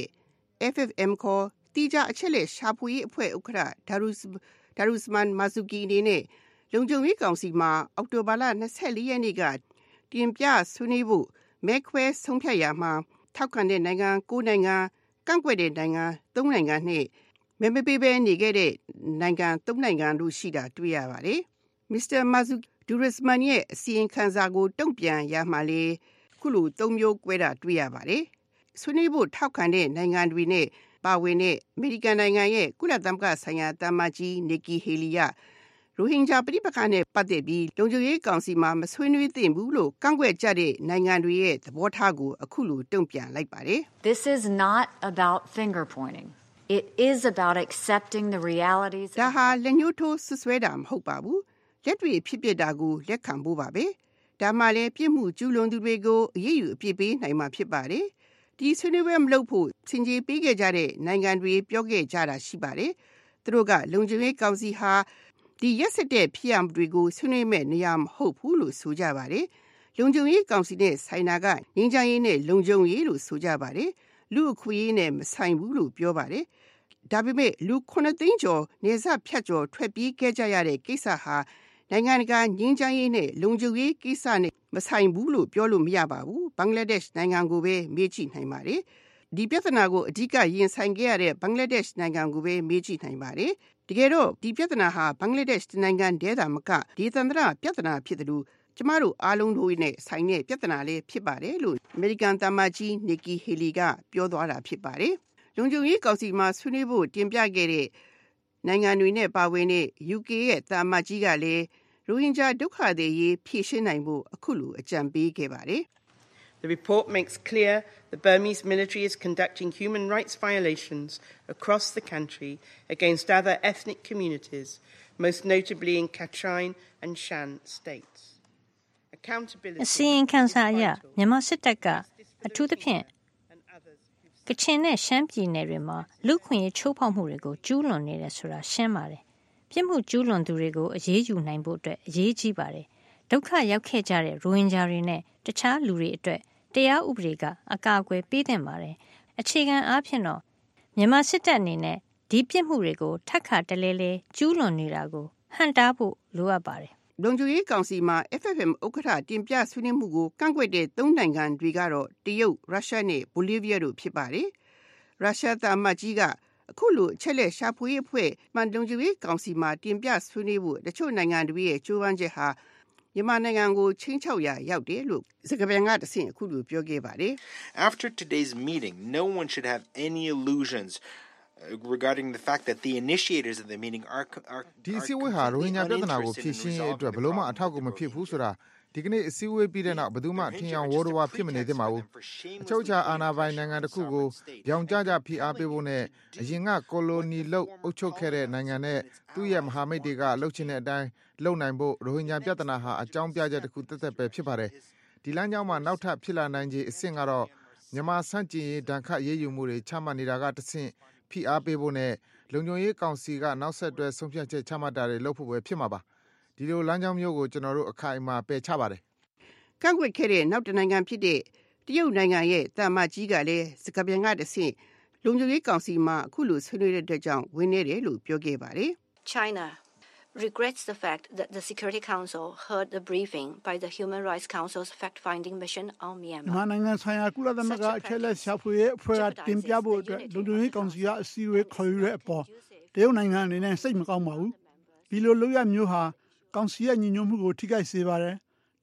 FFM ခေါ်တိကျအချက်လက်ရှာဖွေရေးအဖွဲ့ဥက္ကဋ္ဌဒါရုစမန်မာဇူကီအနေနဲ့လုံခြုံရေးကောင်စီမှာအောက်တိုဘာလ24ရက်နေ့ကတင်ပြဆွေးနွေးဖို့မဲခွဲဆုံးဖြတ်ရာမှာထောက်ခံတဲ့နိုင်ငံ9နိုင်ငံကန့်ကွက်တဲ့နိုင်ငံ3နိုင်ငံနဲ့မဲမပေးဘဲနေခဲ့တဲ့နိုင်ငံ3နိုင်ငံတို့ရှိတာတွေ့ရပါတယ်။ မစ္စတာမာဇူဒူရစ်မန်ရဲ့အစီရင်ခံစာကိုတုံ့ပြန်ရမှာလေခုလို3မျိုးကွဲတာတွေ့ရပါတယ်။ဆွေးနွေးဖို့ထောက်ခံတဲ့နိုင်ငံတွေနဲ့ပါဝင်တဲ့အမေရိကန်နိုင်ငံရဲ့ကုလသမဂ္ဂဆိုင်ရာတာမကြီးနီကီဟေလီကရိုဟင်ဂျာပြည်ပခါနဲ့ပတ်သက်ပြီးလုံခြုံရေးကောင်စီမှာမဆွေးနွေးသင့်ဘူးလို့ကန့်ကွက်ကြတဲ့နိုင်ငံတွေရဲ့သဘောထားကိုအခုလိုတုံ့ပြန်လိုက်ပါတယ်။ This is not about finger pointing. It is about accepting the realities. ဒါဟာလက်ညှိုးထိုးဆွဆွဲတာမဟုတ်ပါဘူး။လက်တွေဖြစ်ပျက်တာကိုလက်ခံဖို့ပါပဲ။ဒါမှလည်းပြစ်မှုကျူးလွန်သူတွေကိုအရေးယူအပြစ်ပေးနိုင်မှာဖြစ်ပါတယ်။ဒီဆွေးနွေးပွဲမလုပ်ဖို့စင်ကြေးပေးခဲ့ကြတဲ့နိုင်ငံတွေပြောခဲ့ကြတာရှိပါတယ်။သူတို့ကလုံခြုံရေးကောင်စီဟာဒီရက်စက်တဲ့ဖြစ်ရပ်တွေကိုဆွေးနွေးမဲ့နေရာမဟုတ်ဘူးလို့ဆိုကြပါတယ်။လုံခြုံရေးကောင်စီနဲ့ဆိုင်တာကငြိမ်းချမ်းရေးနဲ့လုံခြုံရေးလို့ဆိုကြပါတယ်။လူအခွင့်အရေးနဲ့မဆိုင်ဘူးလို့ပြောပါတယ်။ဒါပေမဲ့လူ9သိန်းကျော်နေဆက်ဖြတ်ကျော်ထွက်ပြေးခဲ့ကြရတဲ့ကိစ္စဟာနိုင်ငံတကာငြိမ်းချမ်းရေးနဲ့လုံခြုံရေးကိစ္စနဲ့မဆိုင်ဘူးလို့ပြောလို့မရပါဘူး။ဘင်္ဂလားဒေ့ရှ်နိုင်ငံကိုပဲမေးကြည့်နိုင်ပါတယ်။ဒီပြဿနာကိုအဓိကရင်ဆိုင်ခဲ့ရတဲ့ဘင်္ဂလားဒေ့ရှ်နိုင်ငံကိုပဲမေးကြည့်နိုင်ပါတယ်။တကယ်တော့ဒီပြဿနာဟာဘင်္ဂလားဒေ့ရှ်နိုင်ငံတည်းသာမကဒေသန္တရပြဿနာဖြစ်တယ်လို့ကျမတို့အားလုံးတို့နဲ့ဆိုင်တဲ့ပြဿနာလေးဖြစ်ပါတယ်လို့အမေရိကန်သမ္မတကြီးနီကီဟေလီကပြောသွားတာဖြစ်ပါတယ်။လုံခြုံရေးကောင်စီမှာဆွေးနွေးဖို့တင်ပြခဲ့တဲ့နိုင်ငံတွေနဲ့ပါဝင်တဲ့ UK ရဲ့သမ္မတကြီးကလည်းရိုဟင်ဂျာဒုက္ခသည်ရေးဖြေရှင်းနိုင်ဖို့အခုလိုအကြံပေးခဲ့ပါတယ်။ The report makes clear the Burmese military is conducting human rights violations across the country against other ethnic communities, most notably in Kachin and Shan states. Accountability အစီရင်ခံစာအရမြန်မာစစ်တပ်ကအထူးသဖြင့်ကချင်နဲ့ရှမ်းပြည်နယ်တွေမှာလူခွင့်ရေးချိုးဖောက်မှုတွေကိုကျူးလွန်နေတယ်ဆိုတာရှင်းပါတယ်။ပြစ်မှုကျူးလွန်သူတွေကိုအရေးယူနိုင်ဖို့အတွက်အရေးကြီးပါတယ်။ဒုက္ခရောက်ခဲ့ကြတဲ့ရိုဟင်ဂျာတွေနဲ့တခြားလူတွေအတွက်တရားဥပဒေကအကာအကွယ်ပေးသင့်ပါတယ်။အခြေခံအားဖြင့်တော့မြန်မာစစ်တပ်အနေနဲ့ဒီပြစ်မှုတွေကိုထပ်ခါတလဲလဲကျူးလွန်နေတာကိုဟန့်တားဖို့လိုအပ်ပါတယ်။လုံခြုံရေးကောင်စီမှာ FFM ဥက္ကဋ္ဌတင်ပြဆွေးနွေးမှုကိုကန့်ကွက်တဲ့3နိုင်ငံတွေကတော့တရုတ်၊ရုရှားနဲ့ဘိုလီးဗီးယားတို့ဖြစ်ပါတယ်။ရုရှားသမ္မတကြီးကအခုလိုအချက်လက်ရှာဖွေရေးအဖွဲ့လုံခြုံရေးကောင်စီမှာတင်ပြဆွေးနွေးဖို့တချို့နိုင်ငံတွေရဲ့ကြိုးပမ်းချက်ဟာမြန်မာနိုင်ငံကိုချင်းချောက်ရာရောက်တယ်လို့စကားပြန်ကတဆင့်အခုလိုပြောခဲ့ပါတယ်။ After today's meeting, no one should have any illusions regarding the fact that the initiators of the meeting are ဒီအစည်းအဝေးဟာရိုဟင်ဂျာပြဿနာကိုဖြေရှင်းရေးအတွက်ဘယ်လို့မှအထောက်အကူမဖြစ်ဘူးဆိုတာဒီကနေ့အစည်းအဝေးပြီးတဲ့နောက်ဘယ်သူမှထင်အောင်ဝေါ်တော်ဝါဖြစ်မနေသင့်ပါဘူးအချုပ်အခြာအာဏာပိုင်နိုင်ငံတစ်ခုကိုပြောင်ကြကြဖိအားပေးဖို့နဲ့အရင်ကကိုလိုနီလုပ်အုပ်ချုပ်ခဲ့တဲ့နိုင်ငံနဲ့သူ့ရဲ့မဟာမိတ်တွေကလှုပ်ချင်တဲ့အတိုင်းလုပ်နိုင်ဖို့ရိုဟင်ဂျာပြဿနာဟာအကြောင်းပြချက်တစ်ခုသက်သက်ပဲဖြစ်ပါတယ်ဒီလမ်းကြောင်းမှာနောက်ထပ်ဖြစ်လာနိုင်ခြေအဆင့်ကတော့မြန်မာစန့်ကျင်ရေးဒဏ်ခတ်ရေးယူမှုတွေချမှတ်နေတာကတစ်ဆင့်ဖိအားပေးဖို့နဲ့လုံခြုံရေးကောင်စီကနောက်ဆက်တွဲဆုံးဖြတ်ချက်ချမှတ်တာတွေလုပ်ဖို့ပဲဖြစ်မှာပါဒီလိုလမ်းကြောင်းမျိုးကိုကျွန်တော်တို့အခိုင်အမာပယ်ချပါတယ်ကန့်ကွက်ခဲ့တဲ့နောက်တစ်နိုင်ငံဖြစ်တဲ့တရုတ်နိုင်ငံရဲ့သမ္မတကြီးကလည်းစကားပြန်ကတဆင့်လုံခြုံရေးကောင်စီမှာအခုလိုဆွေးနွေးတဲ့အတွက်ကြောင့်ဝင်နေတယ်လို့ပြောခဲ့ပါတယ် China regrets the fact that the Security Council heard the briefing by the Human Rights Council's fact-finding mission on Myanmar. နိုင်ငံဆိုင်ရာကုလသမဂ္ဂအချက်အလက်ရှာဖွေရေးအဖွဲ့ကတင်ပြဖို့အတွက်လုံခြုံရေးကောင်စီကအစည်းအဝေးခေါ်ယူတဲ့အပေါ်တရုတ်နိုင်ငံအနေနဲ့စိတ်မကောင်းပါဘူး။ဒီလိုလုပ်ရမျိုးဟာကောင်စီရဲ့ညီညွတ်မှုကိုထိခိုက်စေပါတယ်။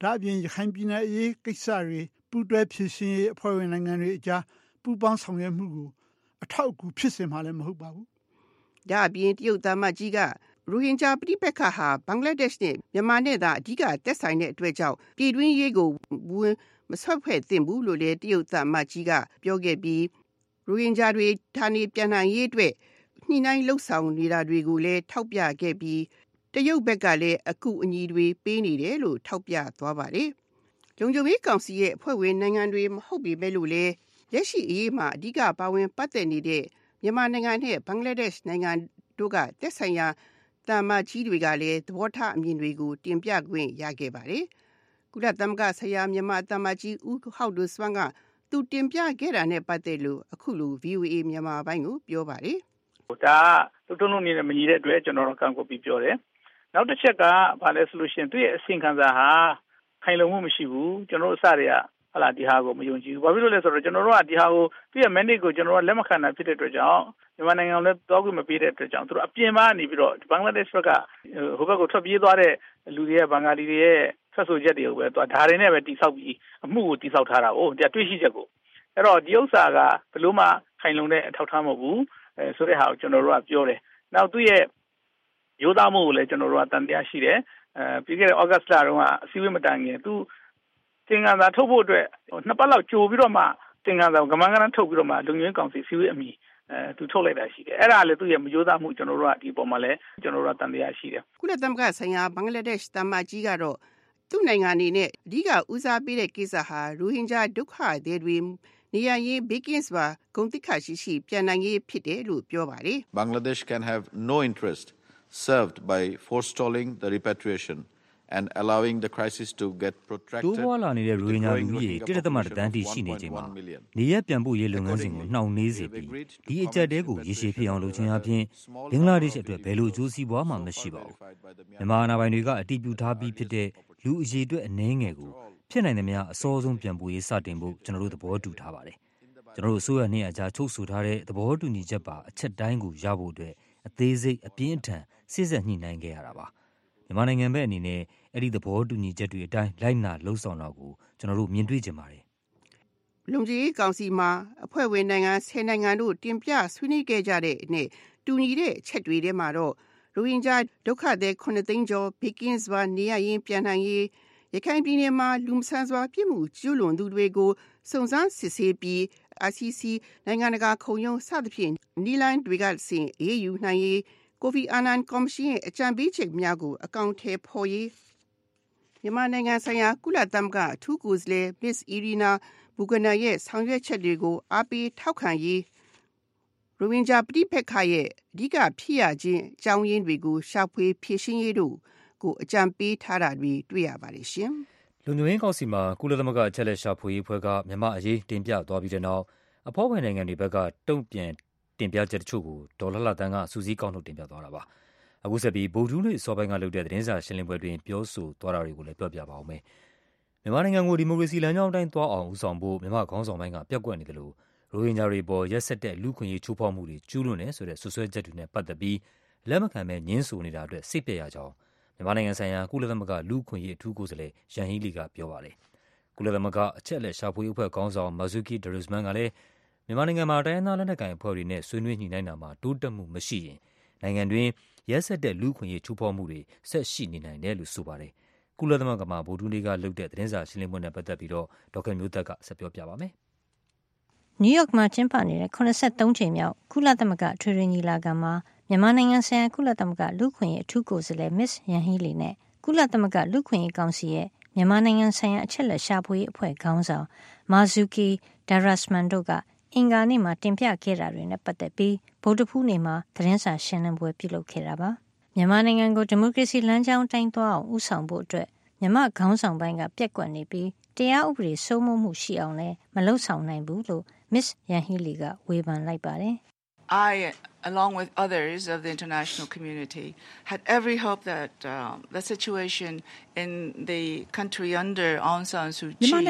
ဒါအပြင်ရခိုင်ပြည်နယ်အရေးကိစ္စတွေပူးတွဲဖြေရှင်းရေးအဖွဲ့ဝင်နိုင်ငံတွေအကြားပူးပေါင်းဆောင်ရွက်မှုကိုအထောက်အကူဖြစ်စေမှာလည်းမဟုတ်ပါဘူး။ဒါအပြင်တရုတ်သမ္မတကြီးကရိုဟင်ဂျာပြည်ပခါဟာဘင်္ဂလားဒေ့ရှ်နဲ့မြန်မာနဲ့သာအဓိကသက်ဆိုင်တဲ့အတွက်ကြောင့်ပြည်တွင်းရေးကိုဝင်မဆွတ်ဖက်သင့်ဘူးလို့လည်းတရုတ်သမ္မတကြီးကပြောခဲ့ပြီးရိုဟင်ဂျာတွေဌာနေပြန်နိုင်ရေးအတွက်ညှိနှိုင်းလှုပ်ဆောင်နေတာတွေကိုလည်းထောက်ပြခဲ့ပြီးတရုတ်ဘက်ကလည်းအကူအညီတွေပေးနေတယ်လို့ထောက်ပြသွားပါတယ်။လုံခြုံရေးကောင်စီရဲ့အဖွဲ့ဝင်နိုင်ငံတွေမဟုတ်ပေမဲ့လို့လည်းလက်ရှိအရေးမှာအဓိကပါဝင်ပတ်သက်နေတဲ့မြန်မာနိုင်ငံနဲ့ဘင်္ဂလားဒေ့ရှ်နိုင်ငံတို့ကသက်ဆိုင်ရာသမ္မတကြီးတွေကလည်းသဘောထားအမြင်တွေကိုတင်ပြခွင့်ရခဲ့ပါတယ်။ကုလသမဂ္ဂဆိုင်ရာမြန်မာသမ္မတကြီးဦးဟောက်ဒိုဆွမ်းကသူတင်ပြခဲ့တာနဲ့ပတ်သက်လို့အခုလို VOA မြန်မာပိုင်းကိုပြောပါတယ်။ဒါကတုံ့လုံးနေတဲ့မညီတဲ့အတွက်ကျွန်တော်တို့ကန့်ကွက်ပြီးပြောတယ်။နောက်တစ်ချက်ကဘာလဲဆိုလို့ရှိရင်သူ့ရဲ့အစီအခံစာဟာခိုင်လုံမှုမရှိဘူး။ကျွန်တော်တို့အစတွေကဒီဟာကိုမယုံကြည်ဘူး။ဘာဖြစ်လို့လဲဆိုတော့ကျွန်တော်တို့ကဒီဟာကိုသူ့ရဲ့ mandate ကိုကျွန်တော်တို့လက်မခံနိုင်ဖြစ်တဲ့အတွက်ကြောင့်မြန်မာနိုင်ငံကိုလည်းတောက်ခွင့်မပေးတဲ့အတွက်ကြောင့်သူတို့အပြင်မှာနေပြီးတော့ဘင်္ဂလားဒေ့ရှ်ဘက်ကဟိုဘက်ကိုထွက်ပြေးသွားတဲ့လူတွေရဲ့ဘင်္ဂါလီတွေရဲ့ဆက်ဆိုချက်တွေကိုပဲဒါတွေနဲ့ပဲတိဆောက်ပြီးအမှုကိုတိဆောက်ထားတာကိုတွေ့ရှိချက်ကိုအဲ့တော့ဒီဥစ္စာကဘယ်လို့မှခိုင်လုံတဲ့အထောက်ထားမဟုတ်ဘူးဆိုတဲ့ဟာကိုကျွန်တော်တို့ကပြောတယ်။နောက်သူ့ရဲ့ရိုးသားမှုကိုလည်းကျွန်တော်တို့ကတန်တရားရှိတယ်။ပြီးခဲ့တဲ့ August လတုန်းကအစည်းအဝေးမတိုင်ခင်သူသင်္ကန်းသာထုတ်ဖို့အတွက်2ပတ်လောက်ကြိုပြီးတော့မှသင်္ကန်းသာကမန်းကန်းထုတ်ပြီးတော့မှလုံခြုံရေးကောင်စီစည်းဝေးအမီသူထုတ်လိုက်တာရှိတယ်။အဲ့ဒါလည်းသူ့ရဲ့မရိုးသားမှုကျွန်တော်တို့ကဒီပေါ်မှာလည်းကျွန်တော်တို့ကတန်တရားရှိတယ်။ကုလသမဂ္ဂဆိုင်ရာဘင်္ဂလားဒေ့ရှ်သမ္မတကြီးကတော့သူ့နိုင်ငံအနေနဲ့အဓိကဦးစားပေးတဲ့ကိစ္စဟာရိုဟင်ဂျာဒုက္ခသည်တွေနေရာရေးဘေးကင်းစွာဂုဏ်သိက္ခာရှိပြန်နိုင်ရေးဖြစ်တယ်လို့ပြောပါတယ်။ Bangladesh can have no interest served by forestalling the repatriation and allowing the crisis to get protracted. တိုးပွားလာနေတဲ့ရိုဟင်ဂျာလူကြီးတွေ1.1 တန်းထိရှိနေချိန်မှာနေရပြန်ပို့ရေးလုပ်ငန်းစဉ်ကိုနှောင့်နှေးစေပြီးဒီအကြက်တဲကိုရေရှည်ဖြစ်အောင်လုပ်ခြင်းအပြင်ဘင်္ဂလားဒေ့ရှ်အတွက်ဘယ်လိုအကျိုးစီးပွားမှမရှိပါဘူး။မြန်မာအာဏာပိုင်တွေကအတည်ပြုထားပြီးဖြစ်တဲ့လူအရေးအတွက်အနည်းငယ်ကိုဖြစ်နိုင်သမျှအစောဆုံးပြန်ပို့ရေးစတင်ဖို့ကျွန်တော်တို့သဘောတူထားပါတယ်။ကျွန်တော်တို့အစိုးရနဲ့အကြားချုပ်ဆိုထားတဲ့သဘောတူညီချက်ပါအချက်တိုင်းကိုရဖို့အတွက်အသေးစိတ်အပြင်းအထန်စစ်ဆက်ညှိနှိုင်းခဲ့ရတာပါ။မြန်မာနိုင်ငံဘက်အနေနဲ့အဲ့ဒီသဘောတူညီချက်တွေအတိုင်းလိုက်နာလှုပ်ဆောင်တာကိုကျွန်တော်တို့မြင်တွေ့ကြပါတယ်။လုံခြုံရေးကောင်စီမှာအဖွဲ့ဝင်နိုင်ငံ10နိုင်ငံတို့တင်ပြဆွေးနွေးခဲ့ကြတဲ့အနေတူညီတဲ့အချက်တွေထဲမှာတော့ရိုဟင်ဂျာဒုက္ခသည်9သိန်းကျော်ဘေးကင်းစွာနေရရင်ပြန်နိုင်ရေးရခိုင်ပြည်နယ်မှာလူမဆန်စွာပြစ်မှုကျူးလွန်သူတွေကိုစုံစမ်းစစ်ဆေးပြီး ICC နိုင်ငံတကာခုံရုံးစသဖြင့်နီလိုင်းတွေကစဉ်အေးယူနိုင်ရေးကိုဖီအာနန်ကော်မရှင်ရဲ့အကြံပေးချက်များကိုအကောင့်ထဲပေါ်ရေးမြန်မာနိုင်ငံဆိုင်ရာကုလသမဂ္ဂအထူးကိုယ်စားလှယ် Miss Irina Bugana ရဲ့ဆောင်ရွက်ချက်တွေကိုအားပေးထောက်ခံရေးရိုဟင်ဂျာပြည်ပခါရဲ့အဓိကဖြစ်ရခြင်းအကြောင်းရင်းတွေကိုရှာဖွေဖြေရှင်းရေးတို့ကိုအကြံပေးထားတာတွေတွေ့ရပါတယ်ရှင်။လုံခြုံရေးကောင်စီမှာကုလသမဂ္ဂအချက်လက်ရှာဖွေရေးအဖွဲ့ကမြန်မာအရေးတင်ပြသွားပြီးတဲ့နောက်အဖွဲ့ဝင်နိုင်ငံတွေဘက်ကတုံ့ပြန်တင်ပြချက်တချို့ကိုဒေါ်လှတန်းကစူးစီးကောက်နှုတ်တင်ပြသွားတာပါ။အခုဆက်ပြီးဗုဒ္ဓဟူးနေ့စောပိုင်းကလုပ်တဲ့သတင်းစာရှင်းလင်းပွဲတွင်ပြောဆိုသွားတာတွေကိုလည်းပြောပြပါဦးမယ်။မြန်မာနိုင်ငံကိုဒီမိုကရေစီလမ်းကြောင်းအတိုင်းသွားအောင်ဦးဆောင်ဖို့မြန်မာခေါင်းဆောင်ပိုင်းကပြက်ကွက်နေတယ်လို့ရိုဟင်ဂျာတွေပေါ်ရက်စက်တဲ့လူခွင့်ရေးချိုးဖောက်မှုတွေကျူးလွန်နေဆိုတဲ့ဆွဆွဲချက်တွေနဲ့ပတ်သက်ပြီးလက်မခံပဲညှင်းဆိုနေတာအတွက်စိတ်ပြရကြောင်းမြန်မာနိုင်ငံဆိုင်ရာကုလသမဂ္ဂလူခွင့်ရေးအထူးကိုယ်စားလှယ်ယန်ဟီလီကပြောပါတယ်။ကုလသမဂ္ဂအချက်လက်ရှာဖွေအဖွဲ့ခေါင်းဆောင်မာဇူကီဒရူစမန်ကလည်းမြန်မာနိုင်ငံမှာတိုင်းရင်းသားလက်နက်ကိုင်အဖွဲ့တွေနဲ့ဆွေးနွေးညှိနှိုင်းတာမှာတိုးတက်မှုမရှိရင်နိုင်ငံတွင်ရက်စက်တဲ့လူခွင့်ရေးချိုးဖောက်မှုတွေဆက်ရှိနေနိုင်တယ်လို့ဆိုပါတယ်။ကုလသမဂ္ဂမှာဗုဒ္ဓဟူးနေ့ကလုပ်တဲ့သတင်းစာရှင်းလင်းပွဲနဲ့ပတ်သက်ပြီးတော့ဒေါက်တာမျိုးသက်ကဆက်ပြောပြပါမယ်။နယူးယောက်မှာကျင်းပနေတဲ့83ကြိမ်မြောက်ကုလသမဂ္ဂထွေထွေညီလာခံမှာမြန်မာနိုင်ငံဆိုင်ရာကုလသမဂ္ဂလူခွင့်ရေးအထူးကိုယ်စားလှယ် Miss ယန်ဟီလီနဲ့ကုလသမဂ္ဂလူခွင့်ရေးကောင်စီရဲ့မြန်မာနိုင်ငံဆိုင်ရာအချက်လက်ရှာဖွေရေးအဖွဲ့ခေါင်းဆောင်မာဇူကီဒါရတ်စမန်တို့ကအင်္ဂါနေ့မှာတင်ပြခဲ့တာတွေနဲ့ပတ်သက်ပြီးဗုဒ္ဓဖူးနေ့မှာသတင်းစာရှင်းလင်းပွဲပြုလုပ်ခဲ့တာပါမြန်မာနိုင်ငံကိုဒီမိုကရေစီလမ်းကြောင်းတိုင်းသွားအောင်ဦးဆောင်ဖို့အတွက်မြန်မာခေါင်းဆောင်ပိုင်းကပြက်ကွက်နေပြီးတရားဥပဒေစိုးမိုးမှုရှိအောင်လည်းမလုပ်ဆောင်နိုင်ဘူးလို့ Miss ယန်ဟီလီကဝေဖန်လိုက်ပါတယ် I, along with others of the international community, had every hope that the situation in the country under Aung San Suu Kyi would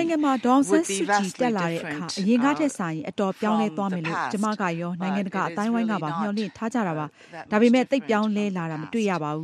be vastly different. အရင်ကထက်စာရင်အတော်ပြောင်းလဲသွားမယ်လို့ကျမကရောနိုင်ငံတကာအတိုင်းဝိုင်းကပါမျှော်လင့်ထားကြတာပါ။ဒါပေမဲ့သိပ်ပြောင်းလဲလာတာမတွေ့ရပါဘူး။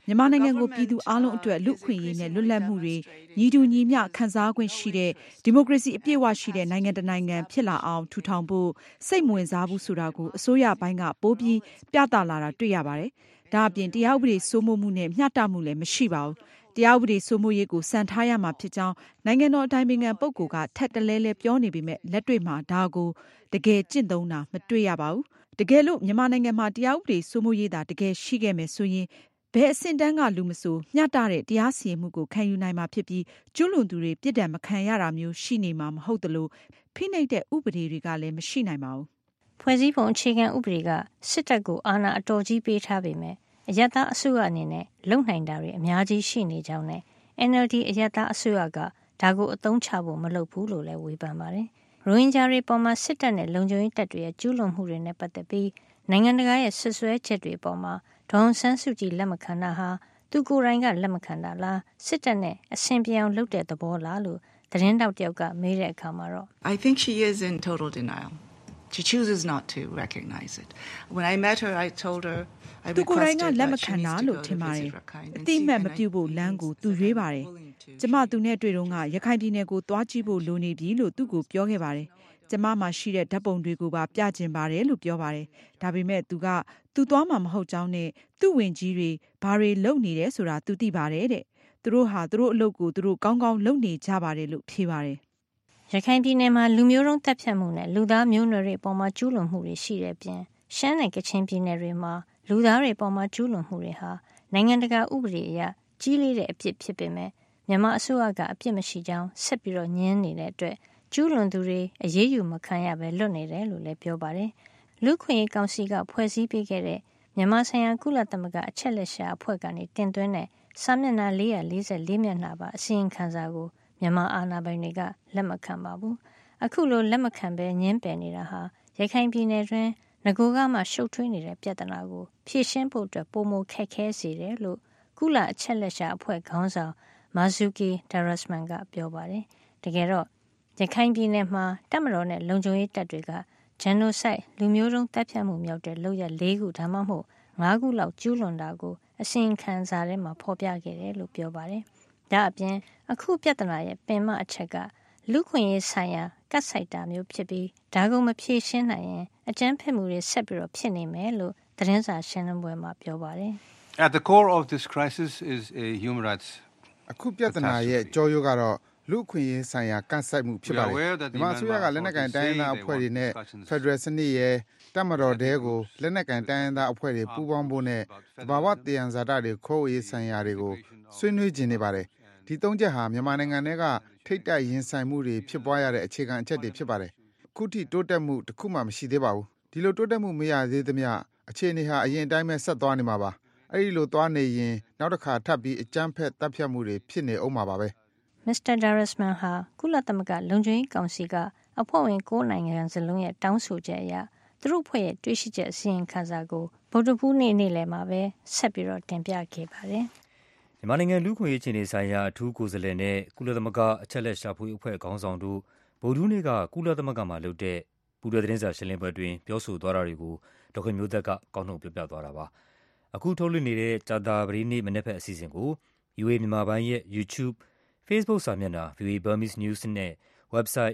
မြန်မာနိုင်ငံကိုပြည်သူအလုံးအတွက်လူ့အခွင့်အရေးနဲ့လွတ်လပ်မှုတွေညီတူညီမျှခံစားခွင့်ရှိတဲ့ဒီမိုကရေစီအပြည့်အဝရှိတဲ့နိုင်ငံတစ်နိုင်ငံဖြစ်လာအောင်ထူထောင်ဖို့စိတ်မဝင်စားဘူးဆိုတာကိုအစိုးရပိုင်းကပိုပြီးပြသလာတာတွေ့ရပါတယ်။ဒါအပြင်တရားဥပဒေစိုးမိုးမှုနဲ့မျှတမှုလည်းမရှိပါဘူး။တရားဥပဒေစိုးမိုးရေးကိုစံထားရမှာဖြစ်ကြောင်းနိုင်ငံတော်အတိုင်ပင်ခံပုဂ္ဂိုလ်ကထပ်တလဲလဲပြောနေပေမဲ့လက်တွေ့မှာဒါကိုတကယ်ကျင့်သုံးတာမတွေ့ရပါဘူး။တကယ်လို့မြန်မာနိုင်ငံမှာတရားဥပဒေစိုးမိုးရေးတာတကယ်ရှိခဲ့မယ်ဆိုရင်ဘယ်အဆင့်တန်းကလူမဆိုမျှတတဲ့တရားစီရင်မှုကိုခံယူနိုင်မှာဖြစ်ပြီးကျူးလွန်သူတွေပြစ်ဒဏ်မခံရတာမျိုးရှိနေမှာမဟုတ်သလိုဖိနှိပ်တဲ့ဥပဒေတွေကလည်းမရှိနိုင်ပါဘူး။ဖွဲ့စည်းပုံအခြေခံဥပဒေကစစ်တပ်ကိုအာဏာအတော်ကြီးပေးထားပေမဲ့အရပ်သားအစိုးရအနေနဲ့လုံနိုင်တာတွေအများကြီးရှိနေကြောင်းနဲ့ NLD အရပ်သားအစိုးရကဒါကိုအသုံးချဖို့မလုပ်ဘူးလို့လည်းဝေဖန်ပါတယ်။ရိုဟင်ဂျာတွေပေါ်မှာစစ်တပ်နဲ့လုံခြုံရေးတပ်တွေရဲ့ကျူးလွန်မှုတွေနဲ့ပတ်သက်ပြီးနိုင်ငံတကာရဲ့ဆွဆွဲချက်တွေပေါ်မှာဒေါ်အောင်ဆန်းစုကြည်လက်မခံတာဟာသူကိုယ်တိုင်ကလက်မခံတာလားစစ်တပ်နဲ့အဆင်ပြေအောင်လုပ်တဲ့သဘောလားလို့သတင်းတောက်တယောက်ကမေးတဲ့အခါမှာတော့ I think she is in total denial. She chooses not to recognize it. When I met her, I told her I requested that she needs to go to visit Rakhine. အတိအမှတ်မပြုဖို့လမ်းကိုသူရွေးပါတယ်။ကျမသူနဲ့တွေ့တော့ကရခိုင်ပြည်နယ်ကိုသွားကြည့်ဖို့လိုနေပြီလို့သူ့ကိုပြောခဲ့ပါတယ်။ကျမမှာရှိတဲ့ဓာတ်ပုံတွေကိုပါပြချင်ပါတယ်လို့ပြောပါတယ်။ဒါပေမဲ့သူသွားမှာမဟုတ်ကြောင်းနဲ့သူ့ဝင်ကြီးတွေဘာတွေလုပ်နေတယ်ဆိုတာသူသိပါတယ်တဲ့။သူတို့ဟာသူတို့အလုပ်ကိုသူတို့ကောင်းကောင်းလုပ်နေကြပါတယ်လို့ဖြေပါတယ်။ရခိုင်ပြည်နယ်မှာလူမျိုးတုံးတပ်ဖြတ်မှုနဲ့လူသားမျိုးနွယ်တွေအပေါ်မှာကျူးလွန်မှုတွေရှိတဲ့ပြင်ရှမ်းနဲ့ကချင်ပြည်နယ်တွေမှာလူသားတွေအပေါ်မှာကျူးလွန်မှုတွေဟာနိုင်ငံတကာဥပဒေအရကြီးလေးတဲ့အပြစ်ဖြစ်ပေမဲ့မြန်မာအစိုးရကအပြစ်မရှိကြောင်းဆက်ပြီးတော့ညင်းနေတဲ့အတွက်ကျူးလွန်သူတွေအရေးယူမခံရပဲလွတ်နေတယ်လို့လည်းပြောပါတယ်။လူခွင့်ရေးကောင်စီကဖွဲ့စည်းပေးခဲ့တဲ့မြန်မာဆိုင်ရာကုလသမဂ္ဂအချက်လက်ရှာအဖွဲ့ကနေတင်သွင်းတဲ့စာမျက်နှာ444မျက်နှာပါအစီရင်ခံစာကိုမြန်မာအာဏာပိုင်တွေကလက်မခံပါဘူး။အခုလိုလက်မခံပဲညင်းပယ်နေတာဟာရခိုင်ပြည်နယ်တွင်ငကိုကမှရှုပ်ထွေးနေတဲ့ပြဿနာကိုဖြေရှင်းဖို့အတွက်ပိုမိုခက်ခဲစေတယ်လို့ကုလအချက်လက်ရှာအဖွဲ့ခေါင်းဆောင်မာဇူကီဒါရက်စမန်ကပြောပါတယ်။တကယ်တော့ရခိုင်ပြည်နယ်မှာတပ်မတော်နဲ့လုံခြုံရေးတပ်တွေကဂျန်နိုဆိုက်လူမျိုးတုံးတပ်ဖြတ်မှုမြောက်တဲ့လုပ်ရပ်၄ခုဒါမှမဟုတ်5ခုလောက်ကျူးလွန်တာကိုအစီရင်ခံစာထဲမှာဖော်ပြခဲ့တယ်လို့ပြောပါတယ်။ဒါအပြင်အခုပြဿနာရဲ့ပင်မအချက်ကလူခွင့်ရေးဆိုင်ရာကတ်ဆိုင်တာမျိုးဖြစ်ပြီးဒါကိုမဖြေရှင်းနိုင်ရင်အကြမ်းဖက်မှုတွေဆက်ပြီးတော့ဖြစ်နေမယ်လို့သတင်းစာရှင်းလင်းပွဲမှာပြောပါတယ်။ At the core of this crisis is a human rights အခုပြဿနာရဲ့ကြောရိုးကတော့လူခွင့်ရေးဆိုင်ရာကန့်ဆိုင်မှုဖြစ်ပါတယ်။ဒီမှာအစိုးရကလက်နက်ကန်တိုင်းရင်းသားအဖွဲ့တွေနဲ့ဖက်ဒရယ်စနစ်ရဲ့တပ်မတော်တဲကိုလက်နက်ကန်တိုင်းရင်းသားအဖွဲ့တွေပူးပေါင်းဖို့နဲ့တဘာဝတယံဇာတတွေခိုးဝေးဆိုင်ရာတွေကိုဆွေးနွေးခြင်းနေပါတယ်။ဒီသုံးချက်ဟာမြန်မာနိုင်ငံထဲကထိတ်တိုက်ရင်ဆိုင်မှုတွေဖြစ်ပွားရတဲ့အခြေခံအချက်တွေဖြစ်ပါတယ်။အခုထိတိုးတက်မှုတစ်ခုမှမရှိသေးပါဘူး။ဒီလိုတိုးတက်မှုမရသေးသမျှအခြေအနေဟာအရင်အတိုင်းပဲဆက်သွားနေမှာပါ။အဲဒီလိုသွားနေရင်နောက်တစ်ခါထပ်ပြီးအကြမ်းဖက်တပ်ဖြတ်မှုတွေဖြစ်နေအောင်မှာပါပဲ။ Mr. Darasman ဟာကုလသမဂ္ဂလုံခြုံရေးကောင်စီကအဖွဲ့ဝင်9နိုင်ငံစလုံးရဲ့တောင်းဆိုချက်အရသူတို့ဖွဲ့ရဲ့တွေ့ရှိချက်အစီရင်ခံစာကိုဗုဒ္ဓဖူးနေ့နေ့လယ်မှာပဲဆက်ပြီးတော့တင်ပြခဲ့ပါတယ်။မြန်မာနိုင်ငံလူ့ခွင့်ရေးအခြေအနေဆိုင်ရာအထူးကိုယ်စားလှယ်နဲ့ကုလသမဂ္ဂအချက်လက်ရှာဖွေအဖွဲ့ခေါင်းဆောင်တို့ဗုဒ္ဓနေ့ကကုလသမဂ္ဂမှာလုပ်တဲ့ပူးတွဲသတင်းစာရှင်းလင်းပွဲတွင်ပြောဆိုသွားတာတွေကိုဒေါက်တာမျိုးသက်ကကောက်နှုတ်ပြပြသွားတာပါ။အခုထုတ်လွှင့်နေတဲ့ကြာသပတေးနေ့မနေ့ဖက်အစီအစဉ်ကို VOA မြန်မာပိုင်းရဲ့ YouTube Facebook စာမျက်နှာ VOA Burmese News နဲ့ website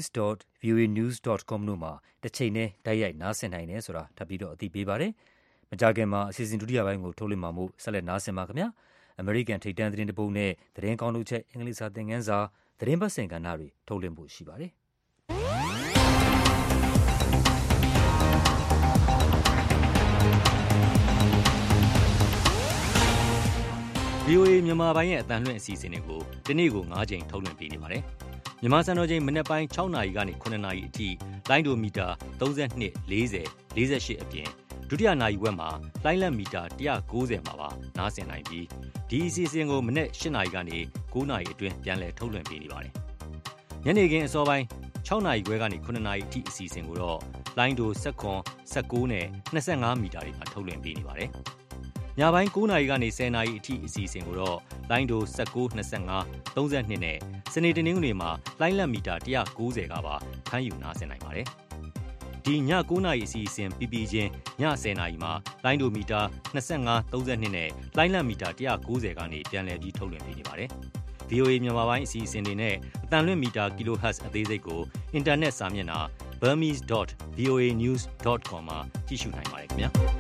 burmese.voanews.com တို့မှာတစ်ချိန်နဲ့တိုက်ရိုက်နားဆင်နိုင်တယ်ဆိုတာထပ်ပြီးတော့အသိပေးပါရစေ။မကြာခင်မှာအစီအစဉ်ဒုတိယပိုင်းကိုထုတ်လွှင့်မှာမို့ဆက်လက်နားဆင်ပါခင်ဗျာ။ American ထိပ်တန်းသတင်းတပုတ်နဲ့သတင်းကောင်းတို့ချက်အင်္ဂလိပ်စာသင်ခန်းစာသတင်းပတ်စင်ကဏ္ဍတွေထုတ်လွှင့်ဖို့ရှိပါတယ်။ VOA မြန်မာပိုင်းရဲ့အသံလွှင့်အစီအစဉ်တွေကိုဒီနေ့ကို9ချိန်ထုတ်လွှင့်ပေးနေပါတယ်။မြန်မာစံတော်ချိန်မနေ့ပိုင်း6နာရီကနေ9နာရီအထိလိုင်းဒိုမီတာ32 40 48အပြင်ဒုတိယနာရီဝက်မှာလိုင်းလက်မီတာ190မှာပါနားဆင်နိုင်ပြီးဒီအစီအစဉ်ကိုမနေ့8နာရီကနေ9နာရီအတွင်းပြန်လည်ထုတ်လွှင့်ပေးနေပါတယ်။ညနေခင်းအစောပိုင်း6နာရီခွဲကနေ9နာရီအထိအစီအစဉ်ကိုတော့လိုင်းဒို19နဲ့25မီတာတွေမှာထုတ်လွှင့်ပေးနေပါတယ်။ညပိုင်း9နာရီကနေ10နာရီအထိအစီအစဉ်ကိုတော့လိုင်းဒို19 25 32နဲ့စနေတနင်္ဂနွေမှာလိုင်းလက်မီတာ190ကပါဖမ်းယူနားဆင်နိုင်ပါတယ်။ဒီည9:00 နာရီအစီအစဉ်ပြီးပြီးချင်းည10:00 နာရီမှာလိုင်းဒိုမီတာ25 32နဲ့လိုင်းလံမီတာ190ကနေပြန်လည်ပြီးထုတ်လွှင့်ပေးနေပါတယ်။ VOA မြန်မာပိုင်းအစီအစဉ်တွေနဲ့အတန်လွင့်မီတာ kHz အသေးစိတ်ကိုအင်တာနက်စာမျက်နှာ burmese.voanews.com မှာကြည့်ရှုနိုင်ပါတယ်ခင်ဗျာ။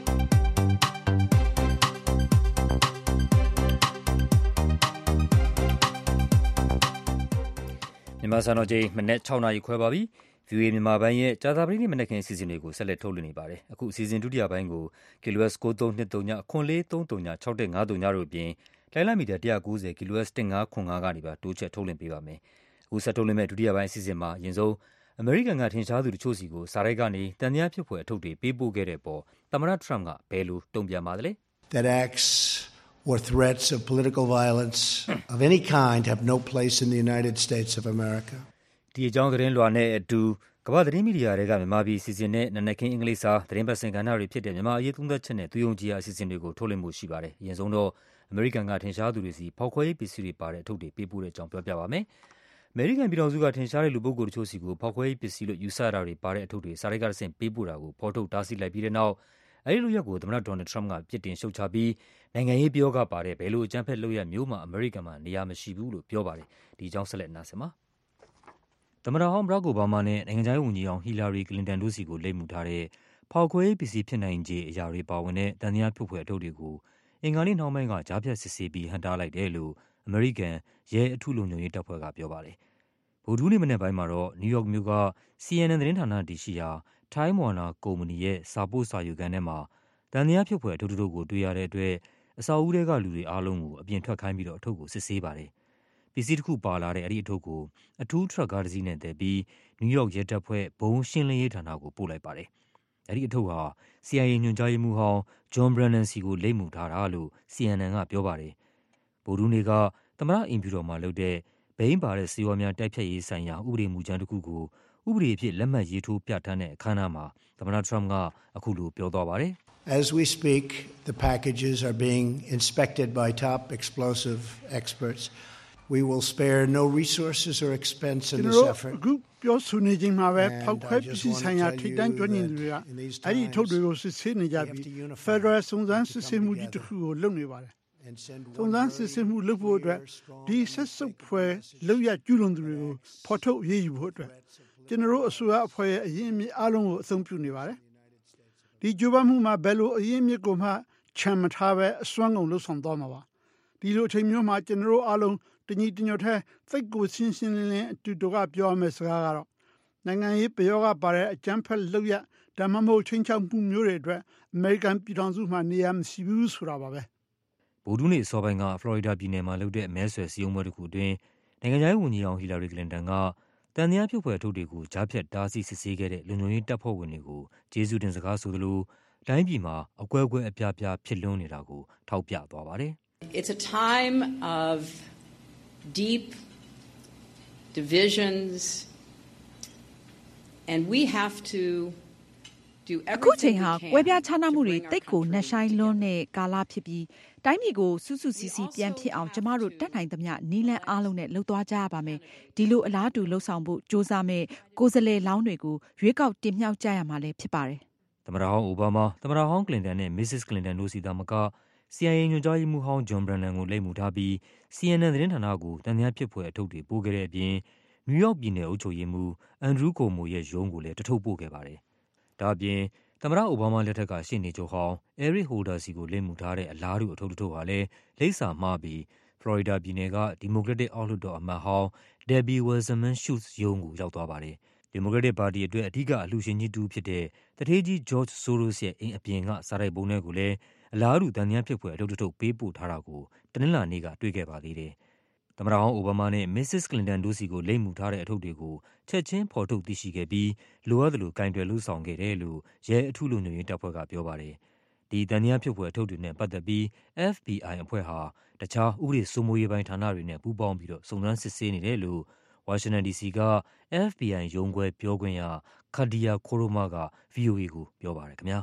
မြန်မာစံတော်ချိန်မနက်6:00 နာရီခွဲပါပြီ။ VOA မြန်မာပိုင်းရဲ့ကြာသပတေးနေ့မနက်ခင်းအစီအစဉ်တွေကိုဆက်လက်ထုတ်လွှင့်နေပါတယ်။အခုအစီအစဉ်ဒုတိယပိုင်းကို kHz 9323 9430 6153တို့အပြင်လိုင်းလံမီတာ190 kHz 1505ကနေပါတိုးချက်ထုတ်လွှင့်ပေးပါမယ်။အခုဆက်ထုတ်လွှင့်မဲ့ဒုတိယပိုင်းအစီအစဉ်မှာအရင်ဆုံးအမေရိကန်ကထင်ရှားသူတချို့စီကိုစာရိုက်ကနေတန်တရားဖြစ်ဖွယ်အထုတ်တွေပေးပို့ခဲ့တဲ့ပေါ်သမ္မတ Trump ကဘယ်လိုတုံ့ပြန်ပါသလဲ။ That acts or threats of political violence of any kind have no place in the United States of America. ဒီအကြောင်းသတင်းလွှာနဲ့အတူကမ္ဘာသတင်းမီဒီယာတွေကမြန်မာပြည်စီစဉ်တဲ့နနက်ခင်းအင်္ဂလိပ်စာသတင်းပတ်စင်ကဏ္ဍတွေဖြစ်တဲ့မြန်မာအရေးသုံးသပ်ချက်နဲ့သူယုံကြည်ရာအစီအစဉ်တွေကိုထုတ်လွှင့်မှုရှိပါတယ်။အရင်ဆုံးတော့အမေရိကန်ကထင်ရှားသူတွေစီဖောက်ခွဲရေးပစ္စည်းတွေပါတဲ့အထုတ်တွေပေးပို့တဲ့အကြောင်းပြောပြပါမယ်။အမေရိကန်ပြည်ထောင်စုကထင်ရှားတဲ့လူပုဂ္ဂိုလ်တချို့စီကိုဖောက်ခွဲရေးပစ္စည်းလို့ယူဆတာတွေပါတဲ့အထုတ်တွေစာရိုက်ကတဆင့်ပေးပို့တာကိုဖော်ထုတ်တားဆီးလိုက်ပြီးတဲ့နောက်အဲဒီလိုရက်ကိုသမ္မတဒေါ်နယ်ထရမ့်ကပြစ်တင်ရှုတ်ချပြီးနိုင်ငံရေးပြောကပါတဲ့ဘယ်လိုအကြမ်းဖက်လုပ်ရမျိုးမှအမေရိကန်မှာနေရာမရှိဘူးလို့ပြောပါတယ်။ဒီအကြောင်းဆက်လက်နားဆင်ပါ။သမ္မတဟောင်းဘရက်အိုဘားမားနဲ့နိုင်ငံခြားရေးဝန်ကြီးဟောင်းဟီလာရီကလင်တန်တို့စီကိုလိပ်မူထားတဲ့ဖောက်ခွဲရေးပစ္စည်းဖြစ်နိုင်ခြေအရာတွေပါဝင်တဲ့တန်တရားဖြစ်ဖွယ်အထုတ်တွေကိုအင်္ဂါနေ့နှောင်းပိုင်းကကြားဖြတ်စစ်ဆေးပြီးဟန့်တားလိုက်တယ်လို့အမေရိကန်ရဲအထူးလုံခြုံရေးတပ်ဖွဲ့ကပြောပါတယ်။ဗုဒ္ဓဟူးနေ့မနက်ပိုင်းမှာတော့နယူးယောက်မြို့က CNN သတင်းဌာနတည်ရှိရာ Time Warner ကုမ္ပဏီရဲ့စာပို့စာယူခန်းထဲမှာတန်တရားဖြစ်ဖွယ်အထုတ်တို့ကိုတွေ့ရတဲ့အတွက်အဆောက်အဦတွေကလူတွေအားလုံးကိုအပြင်ထွက်ခိုင်းပြီးတော့အထုတ်ကိုစစ်ဆေးပါတယ်။ပစ္စည်းတစ်ခုပါလာတဲ့အဲ့ဒီအထုတ်ကိုအထူးထရပ်ကားတစ်စီးနဲ့တည်ပြီးနယူးယောက်ရဲတပ်ဖွဲ့ဘုံရှင်းလင်းရေးဌာနကိုပို့လိုက်ပါတယ်။အဲ့ဒီအထုတ်ဟာ CIA ညွှန်ကြားရေးမှူးဟောင်း John Brennan စီကိုလိပ်မူထားတာလို့ CNN ကပြောပါတယ်။ဗုဒ္ဓဟူးနေ့ကသမ္မတအိမ်ဖြူတော်မှာလုပ်တဲ့ဘိန်းပါတဲ့ဆေးဝါးများတိုက်ဖျက်ရေးဆိုင်ရာဥပဒေမူကြမ်းတစ်ခုကိုဥပဒေအဖြစ်လက်မှတ်ရေးထိုးပြဋ္ဌာန်းတဲ့အခမ်းအနားမှာသမ္မတ Trump ကအခုလိုပြောသွားပါတယ်။ As we speak, the packages are being inspected by top explosive experts. We will spare no resources or expense in this effort. အခုပြောဆိုနေချိန်မှာပဲဖောက်ခွဲပစ္စည်းဆိုင်ရာထိပ်တန်းကျွမ်းကျင်သူတွေကအဲ့ဒီထုတ်တွေကိုစစ်ဆေးနေကြပြီး Federal စုံစမ်းစစ်ဆေးမှုကြီးတစ်ခုကိုလုပ်နေပါတယ်။စုံစမ်းစစ်ဆေးမှုလုပ်ဖို့အတွက်ဒီဆက်စုပ်ဖွဲ့လောက်ရကျူးလွန်သူတွေကိုဖော်ထုတ်ရေးယူဖို့အတွက်ကျွန်တော်တို့အစိုးရအဖွဲ့ရဲ့အရင်းအမြစ်အားလုံးကိုအသုံးပြုနေပါတယ်။ဒီကြိုးပမ်းမှုမှာဘယ်လိုအရင်းအမြစ်ကိုမှချမ်းမထားပဲအစွမ်းကုန်လှုပ်ဆောင်သွားမှာပါ။ဒီလိုအချိန်မျိုးမှာကျွန်တော်တို့အားလုံးတညီတညွတ်ထဲသိကိုရှင်းရှင်းလင်းလင်းအတူတူကပြောရမယ့်စကားကတော့နိုင်ငံရေးပယောဂပါတဲ့အကြမ်းဖက်လုပ်ရဓမ္မမဟုတ်ချင်းချောက်မှုမျိုးတွေအတွက်အမေရိကန်ပြည်ထောင်စုမှာနေရာမရှိဘူးဆိုတာပါပဲဗုဒ္ဓဟူးနေ့အစောပိုင်းကဖလော်ရီဒါပြည်နယ်မှာလုပ်တဲ့မဲဆွယ်စည်းရုံးပွဲတစ်ခုအတွင်းနိုင်ငံခြားရေးဝန်ကြီးအောင်ဟီလာရီကလင်တန်ကတန်တရားပြုတ်ဖွယ်ထုတ်တွေကိုကြားဖြတ်တားဆီးစစ်ဆေးခဲ့တဲ့လုံခြုံရေးတပ်ဖွဲ့ဝင်တွေကိုကျေးဇူးတင်စကားဆိုသလိုတိုင်းပြည်မှာအကွဲအကွဲအပြားပြားဖြစ်လွန်းနေတာကိုထောက်ပြသွားပါတယ်။ It's a time of deep divisions and we have to do everything အခုချိန်ဟာကွဲပြားခြားနားမှုတွေတိတ်ကိုနှက်ဆိုင်လွန်းတဲ့ကာလဖြစ်ပြီးတိုင်းပြည်ကိုစုစုစည်းစည်းပြန်ဖြစ်အောင်ကျမတို့တတ်နိုင်သမျှနည်းလမ်းအားလုံးနဲ့လှုပ်သွားကြရပါမယ်ဒီလိုအလားတူလှုပ်ဆောင်ဖို့စ조사မဲ့ကိုယ်စားလှယ်လောင်းတွေကိုရွေးကောက်တင်မြှောက်ကြရမှာလည်းဖြစ်ပါတယ်သမ္မတဟောင်းအိုဘားမားသမ္မတဟောင်းကလင်တန်နဲ့ Mrs. ကလင်တန်တို့စီသာမကCIA ညွှန်ကြားရေးမှူးဟောင်း John Brennan ကိုလိပ်မူထားပြီး CNN သတင်းဌာနကိုတန်တရားဖြစ်ဖွယ်အထုတ်တွေပို့ခဲ့တဲ့အပြင်နယူးယောက်ပြည်နယ်အုပ်ချုပ်ရေးမှူး Andrew Cuomo ရဲ့ရုံးကိုလည်းတထုတ်ပို့ခဲ့ပါတယ်။ဒါ့အပြင်သမ္မတအိုဘားမားလက်ထက်ကရှေ့နေချုပ်ဟောင်း Eric Holder စီကိုလိပ်မူထားတဲ့အလားတူအထုတ်တစ်ဟာလည်းလိပ်စာမှားပြီးဖလော်ရီဒါပြည်နယ်ကဒီမိုကရက်တစ်အောက်လွှတ်တော်အမတ်ဟောင်း Debbie Wasserman Schultz ရုံးကိုရောက်သွားပါတယ်။ဒီမိုကရက်တစ်ပါတီအတွက်အဓိကအလှူရှင်ကြီးတူဖြစ်တဲ့တထေးကြီး George Soros ရဲ့အိမ်အပြင်ကစားတိုက်ပုံတွေကိုလည်းအလားတူတန်တရားဖြစ်ဖွယ်အထုတ်ထုတ်ပေးပို့ထားတာကိုတနင်္လာနေ့ကတွေ့ခဲ့ပါသေးတယ်။သမ္မတဟောင်းအိုဘားမားနဲ့ Mrs. Clinton တို့စီကိုလိပ်မူထားတဲ့အထုတ်တွေကိုချက်ချင်းဖော်ထုတ်သိရှိခဲ့ပြီးလိုအပ်သလိုကင်တွယ်လုပ်ဆောင်ခဲ့တယ်လို့ရဲအထူးလုံခြုံရေးတပ်ဖွဲ့ကပြောပါတယ်။ဒီတန်တရားဖြစ်ဖွယ်အထုတ်တွေနဲ့ပတ်သက်ပြီး FBI အဖွဲ့ဟာတခြားဥပဒေစိုးမိုးရေးပိုင်းဌာနတွေနဲ့ပူးပေါင်းပြီးတော့စုံစမ်းစစ်ဆေးနေတယ်လို့ဝါရှင်တန် DC က FBI ရုံးခွဲပြောခွင့်ရ Khadija Khoroma က VOA ကိုပြောပါတယ်ခင်ဗျာ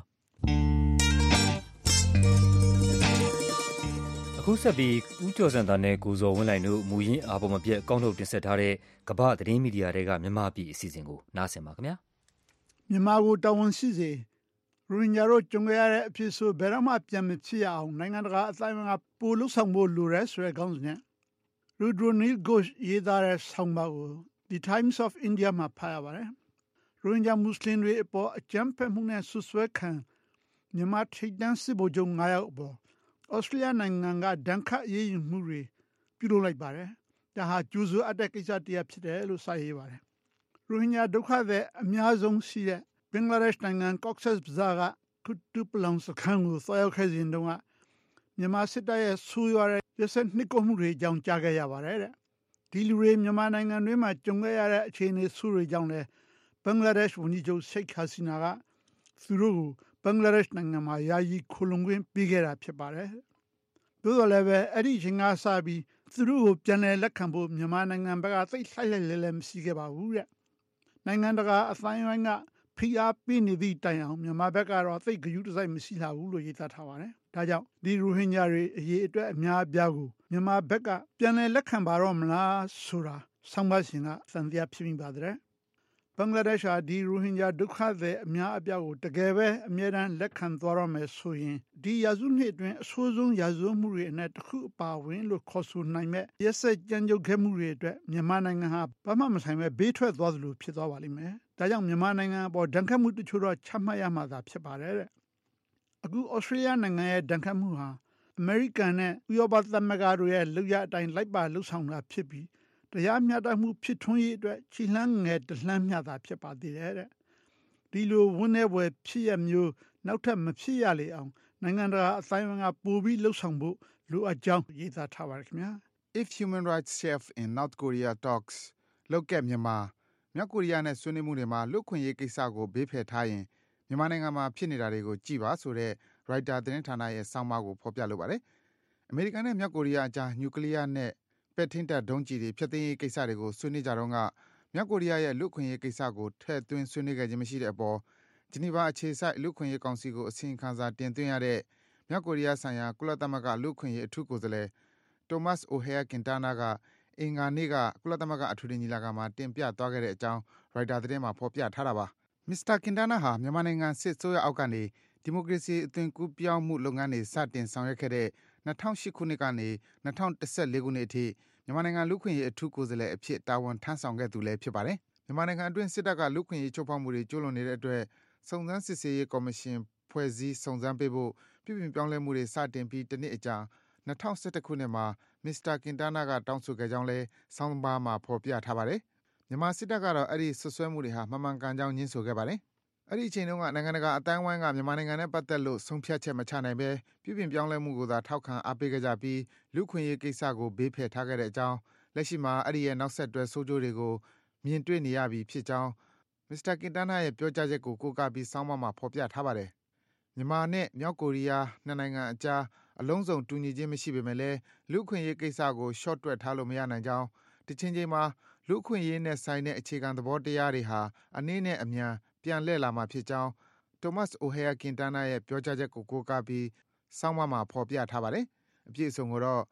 အခုဆက်ပြီးဦးကျော်စံသားနဲ့ကိုဇော်ဝင်းလှိုင်တို့မူရင်းအားပေါ်မပြတ်ကောက်ထုတ်တင်ဆက်ထားတဲ့ကမ္ဘာသတင်းမီဒီယာတွေကမြန်မာပြည်အစီအစဉ်ကိုနားဆင်ပါခင်ဗျာမြန်မာကိုတာဝန်ရှိစေရိုဟင်ဂျာတို့ကြုံရတဲ့အဖြစ်ဆိုဘယ်တော့မှပြန်မဖြစ်ရအောင်နိုင်ငံတကာအတိုင်းအဝန်ကပို့လှုပ်ဆောင်ဖို့လိုရဲဆိုတဲ့ခေါင်းစဉ်နဲ့ Rudra Neil Ghosh ရေးသားတဲ့ဆောင်းပါးကို The Times of India မှာဖတ်ရပါတယ်။ရိုဟင်ဂျာမွတ်စလင်တွေအပေါ်အကြမ်းဖက်မှုနဲ့ဆွဆွဲခံမြန်မာထိပ်တန်းစစ်ဗိုလ်ချုပ်9ယောက်အပေါ်ဩစတြေးလျနိုင်ငံကဒဏ်ခတ်အရေးယူမှုတွေပြုလုပ်လိုက်ပါတယ်။ဒါဟာကျူးစွအပ်တဲ့ကိစ္စတရားဖြစ်တယ်လို့စရေးပါတယ်။ရိုဟင်ဂျာဒုက္ခသည်အများဆုံးရှိတဲ့ဘင်္ဂလားဒေ့ရှ်နိုင်ငံ Cox's Bazar ကကုတုပလောင်စခန်းကိုသွားရောက်ခဲ့စဉ်တုန်းကမြန်မာစစ်တပ်ရဲ့ဆိုးရွားတဲ့ရစနှိပ်ကွပ်မှုတွေအကြောင်းကြားခဲ့ရပါတယ်တဲ့။ဒီလူတွေမြန်မာနိုင်ငံတွင်းမှာကြုံခဲ့ရတဲ့အခြေအနေဆိုးတွေကြောင့်လည်းဘင်္ဂလားဒေ့ရှ်ဝန်ကြီးချုပ်ရှိတ်ဟာစီနာကသူတို့ကိုဘင်္ဂလားဒေ့ရှ်နိုင်ငံမှာယာယီခိုလုံခွင့်ပေးခဲ့တာဖြစ်ပါတယ်။သို့တော်လည်းပဲအဲ့ဒီအချိန်ကစပြီးသူတို့ကိုပြန်လည်လက်ခံဖို့မြန်မာနိုင်ငံဘက်ကသိလှိုက်လှိုက်လဲလဲမရှိခဲ့ပါဘူးတဲ့။နိုင်ငံတကာအတိုင်းအဝန်ကဖိအားပေးနေသည့်တိုင်အောင်မြန်မာဘက်ကတော့သိဂရုတစိုက်မရှိလာဘူးလို့ရေးသားထားပါတယ်။ဒါကြောင့်ဒီရိုဟင်ဂျာတွေအရေးအတွက်အများအပြားကိုမြန်မာဘက်ကပြန်လည်လက်ခံပါတော့မလားဆိုတာဆောင်းပါးရှင်ကသံသယဖြစ်မိပါတယ်။ဘင်္ဂလားဒေ့ရှ်ဟာဒီရိုဟင်ဂျာဒုက္ခသည်အများအပြားကိုတကယ်ပဲအမြဲတမ်းလက်ခံသွားရမယ်ဆိုရင်ဒီရာစုနှစ်အတွင်းအဆိုးဆုံးရာဇဝတ်မှုတွေအနက်တစ်ခုအပါဝင်လို့ခေါ်ဆိုနိုင်မဲ့ရက်စက်ကြမ်းကြုတ်ခဲ့မှုတွေအတွက်မြန်မာနိုင်ငံဟာဘာမှမဆိုင်ပဲဘေးထွက်သွားသလိုဖြစ်သွားပါလိမ့်မယ်။ဒါကြောင့်မြန်မာနိုင်ငံအပေါ်ဒဏ်ခတ်မှုတချို့တော့ချမှတ်ရမှာသာဖြစ်ပါတယ်တဲ့။အခုဩစတြေးလျနိုင်ငံရဲ့ဒဏ်ခတ်မှုဟာအမေရိကန်နဲ့ဥရောပသမဂ္ဂတို့ရဲ့လုပ်ရအတိုင်းလိုက်ပါလှုပ်ဆောင်တာဖြစ်ပြီးတရားမျှတမှုဖြစ်ထွန်းရေးအတွက်ခြေလှမ်းငယ်တလှမ်းမျှတာဖြစ်ပါသေးတယ်တဲ့။ဒီလိုဝန်းနေပွဲဖြစ်ရမျိုးနောက်ထပ်မဖြစ်ရလေအောင်နိုင်ငံတကာအတိုင်းအဝန်ကပိုပြီးလှုပ်ဆောင်ဖို့လိုအပ်ကြောင်းရေးသားထားပါတယ်ခင်ဗျာ။ If human rights chef in North Korea talks လောက်ခဲ့မြန်မာမြောက်ကိုရီးယားနဲ့ဆွေးနွေးမှုတွေမှာလူ့ခွင့်ရေးကိစ္စကိုဘေးဖယ်ထားရင်မြန်မာနိုင်ငံမှာဖြစ်နေတာတွေကိုကြည့်ပါဆိုတဲ့ Reuters သတင်းဌာနရဲ့ဆောင်းပါးကိုဖော်ပြလိုပါတယ်။အမေရိကန်နဲ့မြောက်ကိုရီးယားအကြားနျူကလ িয়ার နဲ့ပဲ့ထိန်းတပ်ဒုံးကျည်တွေဖျက်သိမ်းရေးကိစ္စတွေကိုဆွေးနွေးကြတော့ကမြောက်ကိုရီးယားရဲ့လူ့ခွင့်ရေးကိစ္စကိုထည့်သွင်းဆွေးနွေးခဲ့ခြင်းမရှိတဲ့အပေါ်ဂျနီဗာအခြေစိုက်လူ့ခွင့်ရေးကောင်စီကိုအစီရင်ခံစာတင်သွင်းရတဲ့မြောက်ကိုရီးယားဆိုင်ရာကုလသမဂ္ဂလူ့ခွင့်ရေးအထူးကိုယ်စားလှယ် Thomas O'Hare Quintana ကအင်္ဂါနေ့ကကုလသမဂ္ဂအထွေထွေညီလာခံမှာတင်ပြသွားခဲ့တဲ့အကြောင်း Reuters သတင်းမှာဖော်ပြထားတာပါ။ Mr. Quintana ဟာမြန်မာနိုင်ငံစစ်ဆိုးရအောက်ကနေဒီမိုကရေစီအသွင်ကူးပြောင်းမှုလုပ်ငန်းတွေစတင်ဆောင်ရွက်ခဲ့တဲ့2008ခုနှစ်ကနေ2014ခုနှစ်အထိမြန်မာနိုင်ငံလူ့ခွင့်ရေးအထူးကိုယ်စားလှယ်အဖြစ်တာဝန်ထမ်းဆောင်ခဲ့သူလည်းဖြစ်ပါတယ်။မြန်မာနိုင်ငံအတွင်းစစ်တပ်ကလူ့ခွင့်ရေးချိုးဖောက်မှုတွေကျူးလွန်နေတဲ့အတွက်စုံစမ်းစစ်ဆေးရေးကော်မရှင်ဖွဲ့စည်းစုံစမ်းပေးဖို့ပြုပြင်ပြောင်းလဲမှုတွေစတင်ပြီးတစ်နှစ်အကြာ2011ခုနှစ်မှာ Mr. Quintana ကတောင်းဆိုခဲ့ကြောင်းလည်းဆောင်းပါးမှာဖော်ပြထားပါတယ်။မြန်မာစစ်တပ်ကတော့အဲ့ဒီဆွဆွဲမှုတွေဟာမှန်မှန်ကန်ကြောင်းညှင်းဆိုခဲ့ပါတယ်။အဲ့ဒီအချိန်တုန်းကနိုင်ငံတကာအတိုင်းအဝိုင်းကမြန်မာနိုင်ငံနဲ့ပတ်သက်လို့ဆုံးဖြတ်ချက်မချနိုင်ပဲပြုပြင်ပြောင်းလဲမှုကိုသာထောက်ခံအားပေးကြပြီးလူ့ခွင့်ရေးကိစ္စကိုဘေးဖယ်ထားခဲ့တဲ့အကြောင်းလက်ရှိမှာအဲ့ဒီရဲ့နောက်ဆက်တွဲဆိုးကျိုးတွေကိုမြင်တွေ့နေရပြီဖြစ်ကြောင်း Mr. Quintana ရဲ့ပြောကြားချက်ကိုကိုးကားပြီးဆောင်းပါးမှာဖော်ပြထားပါတယ်။မြန်မာနဲ့မြောက်ကိုရီးယားနှစ်နိုင်ငံအကြားအလုံးစုံတူညီခြင်းမရှိပေမဲ့လည်းလူ့ခွင့်ရေးကိစ္စကိုရှော့တွက်ထားလို့မရနိုင်ကြောင်းတချိန်ချိန်မှာလူ့ခွင့်ရေးနဲ့ဆိုင်တဲ့အခြေခံသဘောတရားတွေဟာအနည်းနဲ့အမြန်ပြန်လှည့်လာမှာဖြစ်ကြောင်း Thomas O'Hare Quintana ရဲ့ပြောကြားချက်ကိုကိုးကားပြီးဆောင်းပါးမှာဖော်ပြထားပါတယ်။အပြည့်အစုံကိုတော့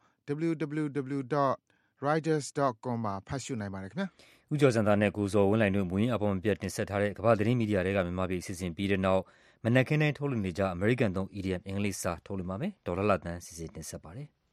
www.reuters.com မှာဖတ်ရှုနိုင်ပါတယ်ခင်ဗျာ။ဦးကျော်စံသားနဲ့ကိုဇော်ဝင်းလှိုင်တို့မူရင်းအပေါ်မပြတ်တင်ဆက်ထားတဲ့ကမ္ဘာသတင်းမီဒီယာတွေကမြန်မာပြည်အစီအစဉ်ပြီးတဲ့နောက်မနက်ခင်းတိုင်းထုတ်လွှင့်နေကြ American သုံး EDM အင်္ဂလိပ်စာထုတ်လွှင့်ပါမယ်။ဒေါ်လာလတန်းစီစဉ်တင်ဆက်ပါတယ်။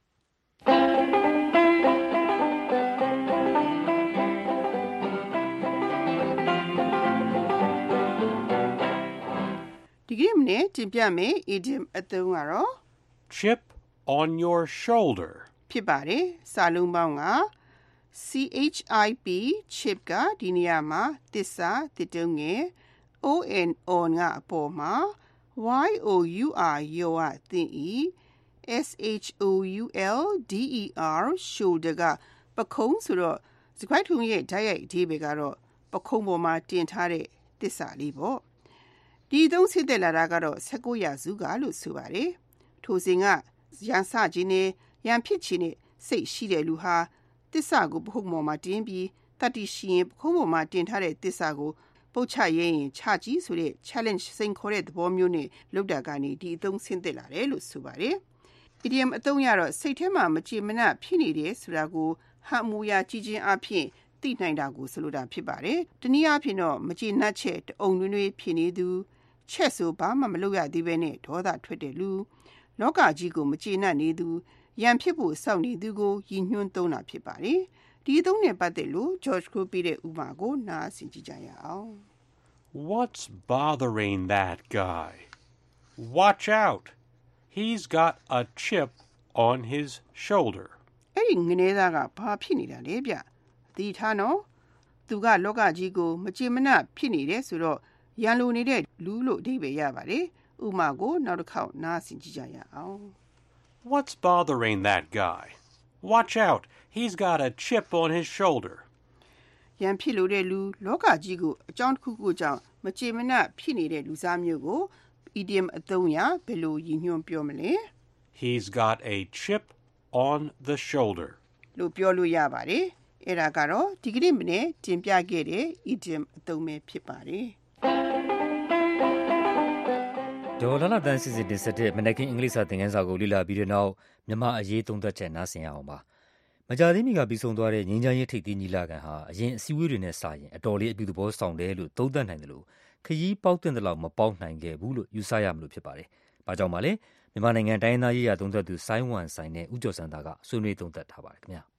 ဒီကနေ့မနေ့တင်ပြမယ် idiom အသုံးကတော့ chip on your shoulder ဖြစ်ပါတယ်။စာလုံးပေါင်းက CHIP chip ကဒီနေရာမှာသစ္စာတစ်တုံးငယ် on ကအပေါ်မှာ YOUR ယောကသင်ဤ SHOULDER shoulder ကပခုံးဆိုတော့စကွိုက်ထုံရဲ့ဓာတ်ရိုက်အဓိပ္ပာယ်ကတော့ပခုံးပေါ်မှာတင်ထားတဲ့သစ္စာလေးပေါ့ဒီသုံးဆင့်တက်လာတာကတော့19ရာစုကလို့ဆိုပါတယ်ထိုစဉ်ကရန်စခြင်းနဲ့ရန်ဖြစ်ခြင်းနဲ့စိတ်ရှိတဲ့လူဟာသစ္စာကိုပခုံးပေါ်မှာတင်ပြီးတတိရှိရင်ပခုံးပေါ်မှာတင်ထားတဲ့သစ္စာကိုပုတ်ချရဲရင်ချကြီးဆိုတဲ့ challenge စိန်ခေါ်တဲ့သဘောမျိုးနဲ့လောက်တာကနေဒီအသုံးဆင့်တက်လာတယ်လို့ဆိုပါတယ်။ idiom အသုံးရတော့စိတ်ထဲမှာမကြေမနဖြစ်နေတယ်ဆိုတာကိုဟန်မူရကြည့်ခြင်းအပြင်သိနိုင်တာကိုဆိုလိုတာဖြစ်ပါတယ်။တနည်းအားဖြင့်တော့မကျေနပ်ချက်အုံနွေးနွေးဖြစ်နေသူချက်ဆိုဘာမှမလုပ်ရသေးပဲနဲ့ဒေါသထွက်တဲ့လူလောကကြီးကိုမကျေနပ်နေသူရန်ဖြစ်ဖို့စောင့်နေသူကိုရည်ညွှန်းသုံးတာဖြစ်ပါတယ်။ဒီသုံးနဲ့ပတ်သက်လို့ George ကိုပြတဲ့ဥပမာကိုနားဆင်ကြည့်ကြရအောင်။ What's bothering that guy? Watch out. He's got a chip on his shoulder. အဲ့ဒီငနေသားကဘာဖြစ်နေတာလဲဗျ။ဒီထားနော်သူကလောကကြီးကိုမကျေမနပ်ဖြစ်နေတယ်ဆိုတော့ရန်လိုနေတဲ့လူလို့အဓိပ္ပာယ်ရပါတယ်။ဥပမာကိုနောက်တစ်ခေါက်နားဆင်ကြည့်ကြရအောင်။ What's bothering that guy? Watch out. He's got a chip on his shoulder. ရန်ဖြစ်လို့တဲ့လူလောကကြီးကိုအကြောင်းတစ်ခုခုကြောင့်မကျေမနပ်ဖြစ်နေတဲ့လူစားမျိုးကို idiom အသုံးရဘယ်လိုရည်ညွှန်းပြောမလဲ He's got a chip on the shoulder. လို့ပြောလို့ရပါတယ်။အဲ့ဒါကတော့ဒီကနေ့မနေ့တင်ပြခဲ့တဲ့ idiom အသုံးပဲဖြစ်ပါတယ်။ဒေါ်လာလာတန်းစီစဉ်တင်ဆက်တဲ့မနက်ခင်းအင်္ဂလိပ်စာသင်ခန်းစာကိုလေ့လာပြီးတဲ့နောက်မြန်မာအရေးသုံးသပ်ချက်နားဆင်ရအောင်ပါ။မကြာသေးမီကပြီးဆုံးသွားတဲ့ငြိမ်းချမ်းရေးထိပ်သီးညီလာခံဟာအရင်အစည်းအဝေးတွေနဲ့စာရင်အတော်လေးအပြုသဘောဆောင်တယ်လို့သုံးသပ်နိုင်တယ်လို့ခရီးပေါက်တဲ့လောက်မပေါက်နိုင်ခဲ့ဘူးလို့ယူဆရမလို့ဖြစ်ပါတယ်။ဘာကြောင့်ပါလဲ။မြန်မာနိုင်ငံတိုင်းသားရေးရာသုံးသပ်သူဆိုင်းဝမ်ဆိုင်နဲ့ဦးကျော်စံသားကဆွေးနွေးသုံးသပ်ထားပါတယ်ခင်ဗျာ။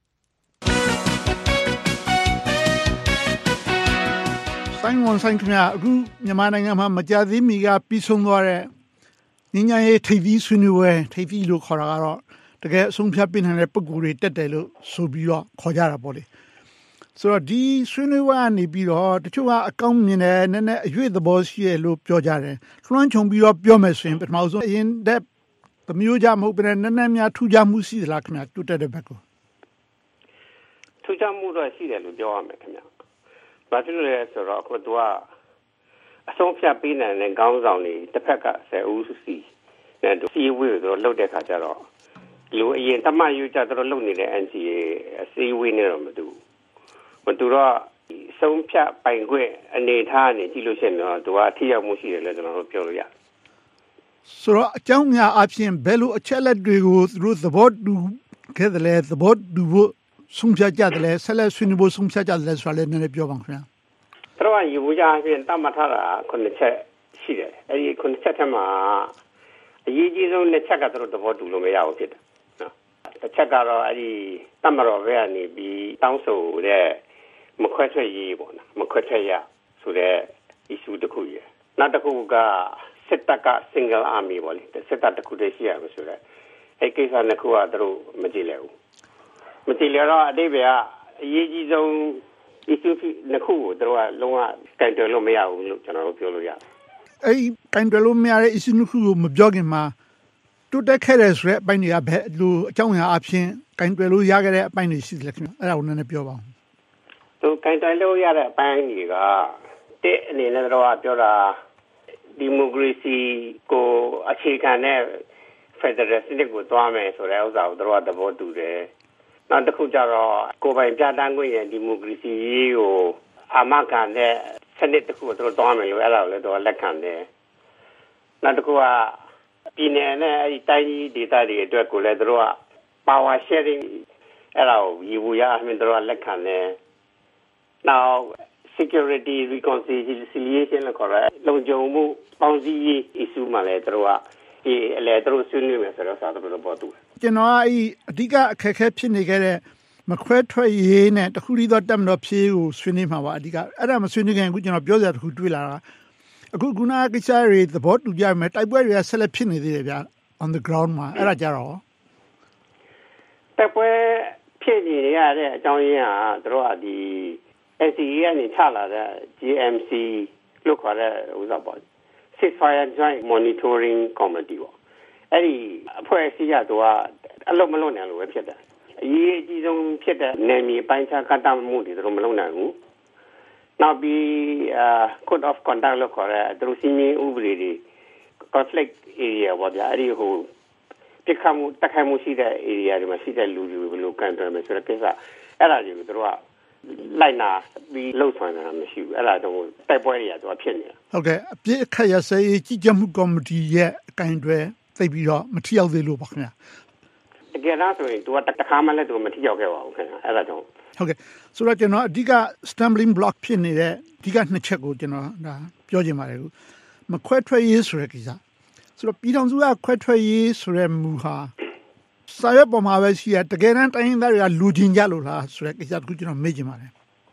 ဆိုင်းဝမ်ဆိုင်ခင်ဗျာအခုမြန်မာနိုင်ငံမှာမကြာသေးမီကပြီးဆုံးသွားတဲ့ငြိမ်းချမ်းရေးထိပ်သီးဆွေးနွေးပွဲထိပ်သီးလို့ခေါ်တာကတော့တကယ်အဆုံးဖြတ်ပေးနိုင်တဲ့ပုံကိုယ်တွေတက်တယ်လို့ဆိုပြီးတော့ခေါ်ကြတာပေါ့လေဆိုတော့ဒီဆွေးနွေးပွဲကနေပြီးတော့တချို့ကအကောင်းမြင်တယ်နည်းနည်းအရွေ့သဘောရှိရလို့ပြောကြတယ်လွှမ်းခြုံပြီးတော့ပြောမယ်ဆိုရင်ပထမဆုံးအရင်တဲ့မျိုးကြမဟုတ်ဘဲနည်းနည်းများထူးခြားမှုရှိသလားခင်ဗျာတိုးတက်တဲ့ဘက်ကိုထူးခြားမှုတော့ရှိတယ်လို့ပြောရမယ်ခင်ဗျာဘာဖြစ်လို့လဲဆိုတော့အခုသူကအဆုံးဖြတ်ပေးနိုင်တဲ့ခေါင်းဆောင်တွေတစ်ဖက်က10ဦးစီနဲ့စီဝေးတို့လှုပ်တဲ့ခါကျတော့လူအရင်တမယူကြတော့လှုပ်နေတဲ့ NCA အစည်းအဝေးနဲ့တော့မတူတော့ဆုံးဖြတ်ပိုင်ခွင့်အနေထားနဲ့ကြည့်လို့ရှိရင်တော့သူကထိရောက်မှုရှိတယ်လို့ကျွန်တော်တို့ပြောလို့ရတယ်ဆိုတော့အကြောင်းများအပြင်ဘယ်လိုအချက်လက်တွေကိုသူတို့သဘောတူခဲ့တယ်လဲသဘောတူဖို့ဆုံးဖြတ်ကြတယ်လဲဆက်လက်ဆွေးနွေးဖို့ဆုံးဖြတ်ကြတယ်လဲဆိုတာလည်းနည်းနည်းပြောပါခင်ဗျာသူတို့ကယူကြအပြင်တတ်မှတ်ထားတာ9ချက်ရှိတယ်အဲ့ဒီ9ချက်ထဲမှာအရေးကြီးဆုံး2ချက်ကသူတို့သဘောတူလို့မရဘူးဖြစ်တယ်နော်တစ်ချက်ကတော့အဲ့ဒီတတ်မှတ်တော့ဘယ်ကနေပြီးတောင်းဆိုတဲ့မခွဲထွက်ရေးပေါ့နော်မခွဲထွက်ရဆိုတဲ့ issue တစ်ခုရယ်နောက်တစ်ခုကစစ်တပ်က single army ပေါ့လေစစ်တပ်တစ်ခုတည်းရှိရမှာဆိုတော့အဲ့ကိစ္စနှစ်ခုကသူတို့မကြည့်လဲဘူးမကြည့်လဲတော့အတိတ်ကအရေးကြီးဆုံး issue နှစ်ခုကိုသူတို့ကလုံးဝကန်တယ်လို့မရဘူးလို့ကျွန်တော်တို့ပြောလို့ရတယ်အဲ့ဒီကန်တယ်လို့မရတဲ့ issue နှစ်ခုကိုမပြောခင်မှာတိုးတက်ခဲ့တဲ့ဆိုတဲ့အပိုင်းတွေကဘယ်လိုအကြောင်းအရာအဖြစ်ကန်တယ်လို့ရခဲ့တဲ့အပိုင်းတွေရှိတယ်ခင်ဗျအဲ့ဒါကိုနည်းနည်းပြောပါဦးသူကန်တယ်လို့ရတဲ့အပိုင်းတွေကတဲ့အနေနဲ့တော့ပြောတာဒီမိုကရေစီကိုအခြေခံတဲ့ Federal စနစ်ကိုသွားမယ်ဆိုတဲ့ဥစ္စာကိုတို့ကသဘောတူတယ်။နောက်တစ်ခုကျတော့ကိုယ်ပိုင်ပြဋ္ဌာန်းခွင့်ရဲ့ဒီမိုကရေစီကိုအာမခံတဲ့စနစ်တစ်ခုကိုတို့သွားမယ်လို့အဲ့ဒါကိုလည်းတို့လက်ခံတယ်။နောက်တစ်ခုကပြည်နယ်နဲ့အဲ့ဒီတိုင်းကြီးဒေသတွေအတွက်ကိုလည်းတို့က power sharing အဲ့ဒါကိုယူရအမှန်တို့လက်ခံတယ်။ Now security reconciliation လို့ခေါ်တဲ့လုံခြုံမှုပေါင်းစည်းရေး issue မှာလည်းတို့ကအလဲတို့ဆွေးနွေးမယ်ဆိုတော့စာတို့ပေါ်တူကျွန်တော်ကအဓိကအခက်အခဲဖြစ်နေခဲ့တဲ့မခွဲထွက်ရေးနဲ့တခုတည်းသောတက်မတော်ဖြေးကိုဆွေးနွေးမှာပါအဓိကအဲ့ဒါမဆွေးနွေးခင်အခုကျွန်တော်ပြောစရာတခုတွေ့လာတာအခုခုနကကိစ္စတွေသဘောတူကြမယ်တိုက်ပွဲတွေကဆက်လက်ဖြစ်နေသေးတယ်ဗျ on the ground မှာအဲ့ဒါကြတော့တိုက်ပွဲဖြစ်နေရတဲ့အကြောင်းရင်းကတို့ကဒီ NCA ကနေချလာတဲ့ GMC လို့ခေါ်တဲ့ဥစ္စာပေါ့ Ceasefire Joint Monitoring Committee ပေါ့အဲ့ဒီအဖွဲ့အစည်းကတော့အလုံးမလုံးနိုင်လို့ပဲဖြစ်တယ်အရေးအကြီးဆုံးဖြစ်တဲ့နယ်မြေပိုင်းခြားကန့်သတ်မှုတွေတို့မလုံးနိုင်ဘူးနောက်ပြီးCode of Conduct လို့ခေါ်တဲ့သူစီမင်းဥပဒေတွေ conflict area ပေါ့ဗျာအဲ့ဒီဟိုပြစ်ခတ်မှုတိုက်ခိုက်မှုရှိတဲ့ area တွေမှာရှိတဲ့လူတွေဘယ်လိုကန်တယ်မယ်ဆိုတဲ့ကိစ္စအဲ့ဒါတွေကိုတို့ကလိုက်နာပြီးလှုပ်ဆောင်နေတာမရှိဘူးအဲ့ဒါတော့တိုက်ပွဲတွေကတော့ဖြစ်နေတာဟုတ်ကဲ့အပြစ်အခက်ရစေကြီးကြမှုကော်မတီရဲ့အကင်တွေသိပြီးတော့မထီရောက်သေးလို့ပါခင်ဗျာတကယ်တော့ဆိုရင်သူကတခါမှလည်းသူမထိရောက်ခဲ့ပါဘူးခင်ဗျအဲ့ဒါကြောင့်ဟုတ်ကဲ့ဆိုတော့ကျွန်တော်အဓိက stumbling block ဖြစ်နေတဲ့အဓိကနှစ်ချက်ကိုကျွန်တော်ဒါပြောချင်ပါတယ်ခုမခွဲထွက်ရေးဆိုတဲ့ကိစ္စဆိုတော့ပြည်ထောင်စုကခွဲထွက်ရေးဆိုတဲ့မူဟာစာရွက်ပေါ်မှာပဲရှိရတကယ်တမ်းတိုင်းရင်းသားတွေကလူချင်းကြလို့လားဆိုတဲ့ကိစ္စတခုကျွန်တော်မေးချင်ပါတယ်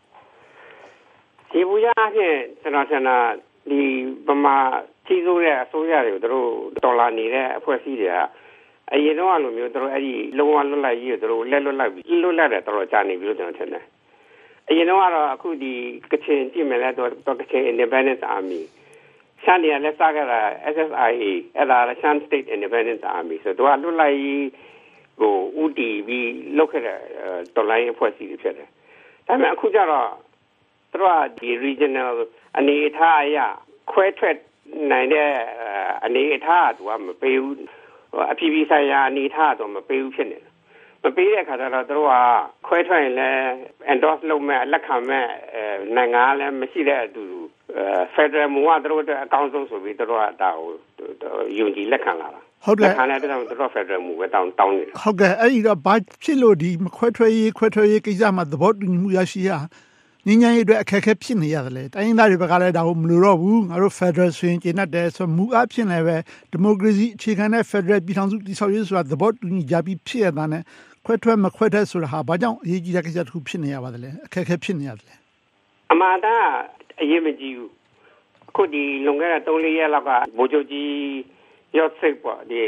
ဒီဘူရအဖြစ်ကျွန်တော်ထင်တာဒီဗမာကြီးစိုးတဲ့အစိုးရတွေကိုတို့ဒေါ်လာနေတဲ့အဖွဲ့အစည်းတွေကအရင်တော့လိုမျိုးတို့အဲ့ဒီလုံးဝလွတ်လပ်ရေးကိုတို့လက်လွတ်လိုက်ပြီးလွတ်လပ်တယ်တော်ကြာနေပြီလို့ကျွန်တော်ထင်တယ်အရင်တော့အခုဒီကချင်ကြည့်မယ်လဲတော့ကချင် Independence Army ရှမ်းပြည်လက်စားကြတာ SSIA အဲ့ဒါရှမ်း State Independence Army ဆိုတော့လွတ်လပ်ရေးကိုဦးတည်ပြီးလုပ်ခဲ့တဲ့တော်လိုင်းအဖွဲ့အစည်းတွေဖြစ်တယ်ဒါပေမဲ့အခုကျတော့တို့ကဒီ regional အနေအထားအရခွဲထွက်နိုင်တဲ့အနေအထားကသူကမပေးဘူးအပြည်ပြည်ဆိုင်ရာအနေအထားတော့မပေးဘူးဖြစ်နေတယ်မပေးတဲ့အခါကျတော့တို့ကခွဲထွက်ရင်လည်း endorse လုပ်မဲ့လက်ခံမဲ့နိုင်ငံလည်းမရှိတဲ့အတူfederal မူကတို့အကောင်းဆုံးဆိုပြီးတို့ကဒါကိုယုံကြည်လက်ခံလာတာဟုတ်တယ်ခါနဲ့တို့ federal မူပဲတောင်းနေတယ်ဟုတ်ကဲ့အဲ့ဒီတော့ဘာဖြစ်လို့ဒီမခွဲထွက်ရေးကိစ္စမှာသဘောတူညီမှုရရှိရငင်းငင်းရေးအတွက်အခက်အခဲဖြစ်နေရတယ်လေတိုင်းရင်းသားတွေဘက်ကလည်းဒါကိုမလိုတော့ဘူးငါတို့ Federal ဆိုရင်ကျင့်တတ်တယ်ဆိုမူအဖြစ်လည်းပဲဒီမိုကရေစီအခြေခံတဲ့ Federal ပြည်ထောင်စုတည်ဆောက်ရေးဆိုတာသဘောတူညီကြပြီးဖြစ်ရတာနဲ့ခွဲထွက်မခွဲထွက်ဆိုတာဟာဘာကြောင့်အရေးကြီးတဲ့ကိစ္စတစ်ခုဖြစ်နေရပါသလဲအခက်အခဲဖြစ်နေရတယ်အမှန်တရားအရေးမကြီးဘူးအခုဒီလွန်ခဲ့တဲ့3-4ရက်လောက်ကဗိုလ်ချုပ်ကြီးရော့စိတ်ပေါ့ဒီ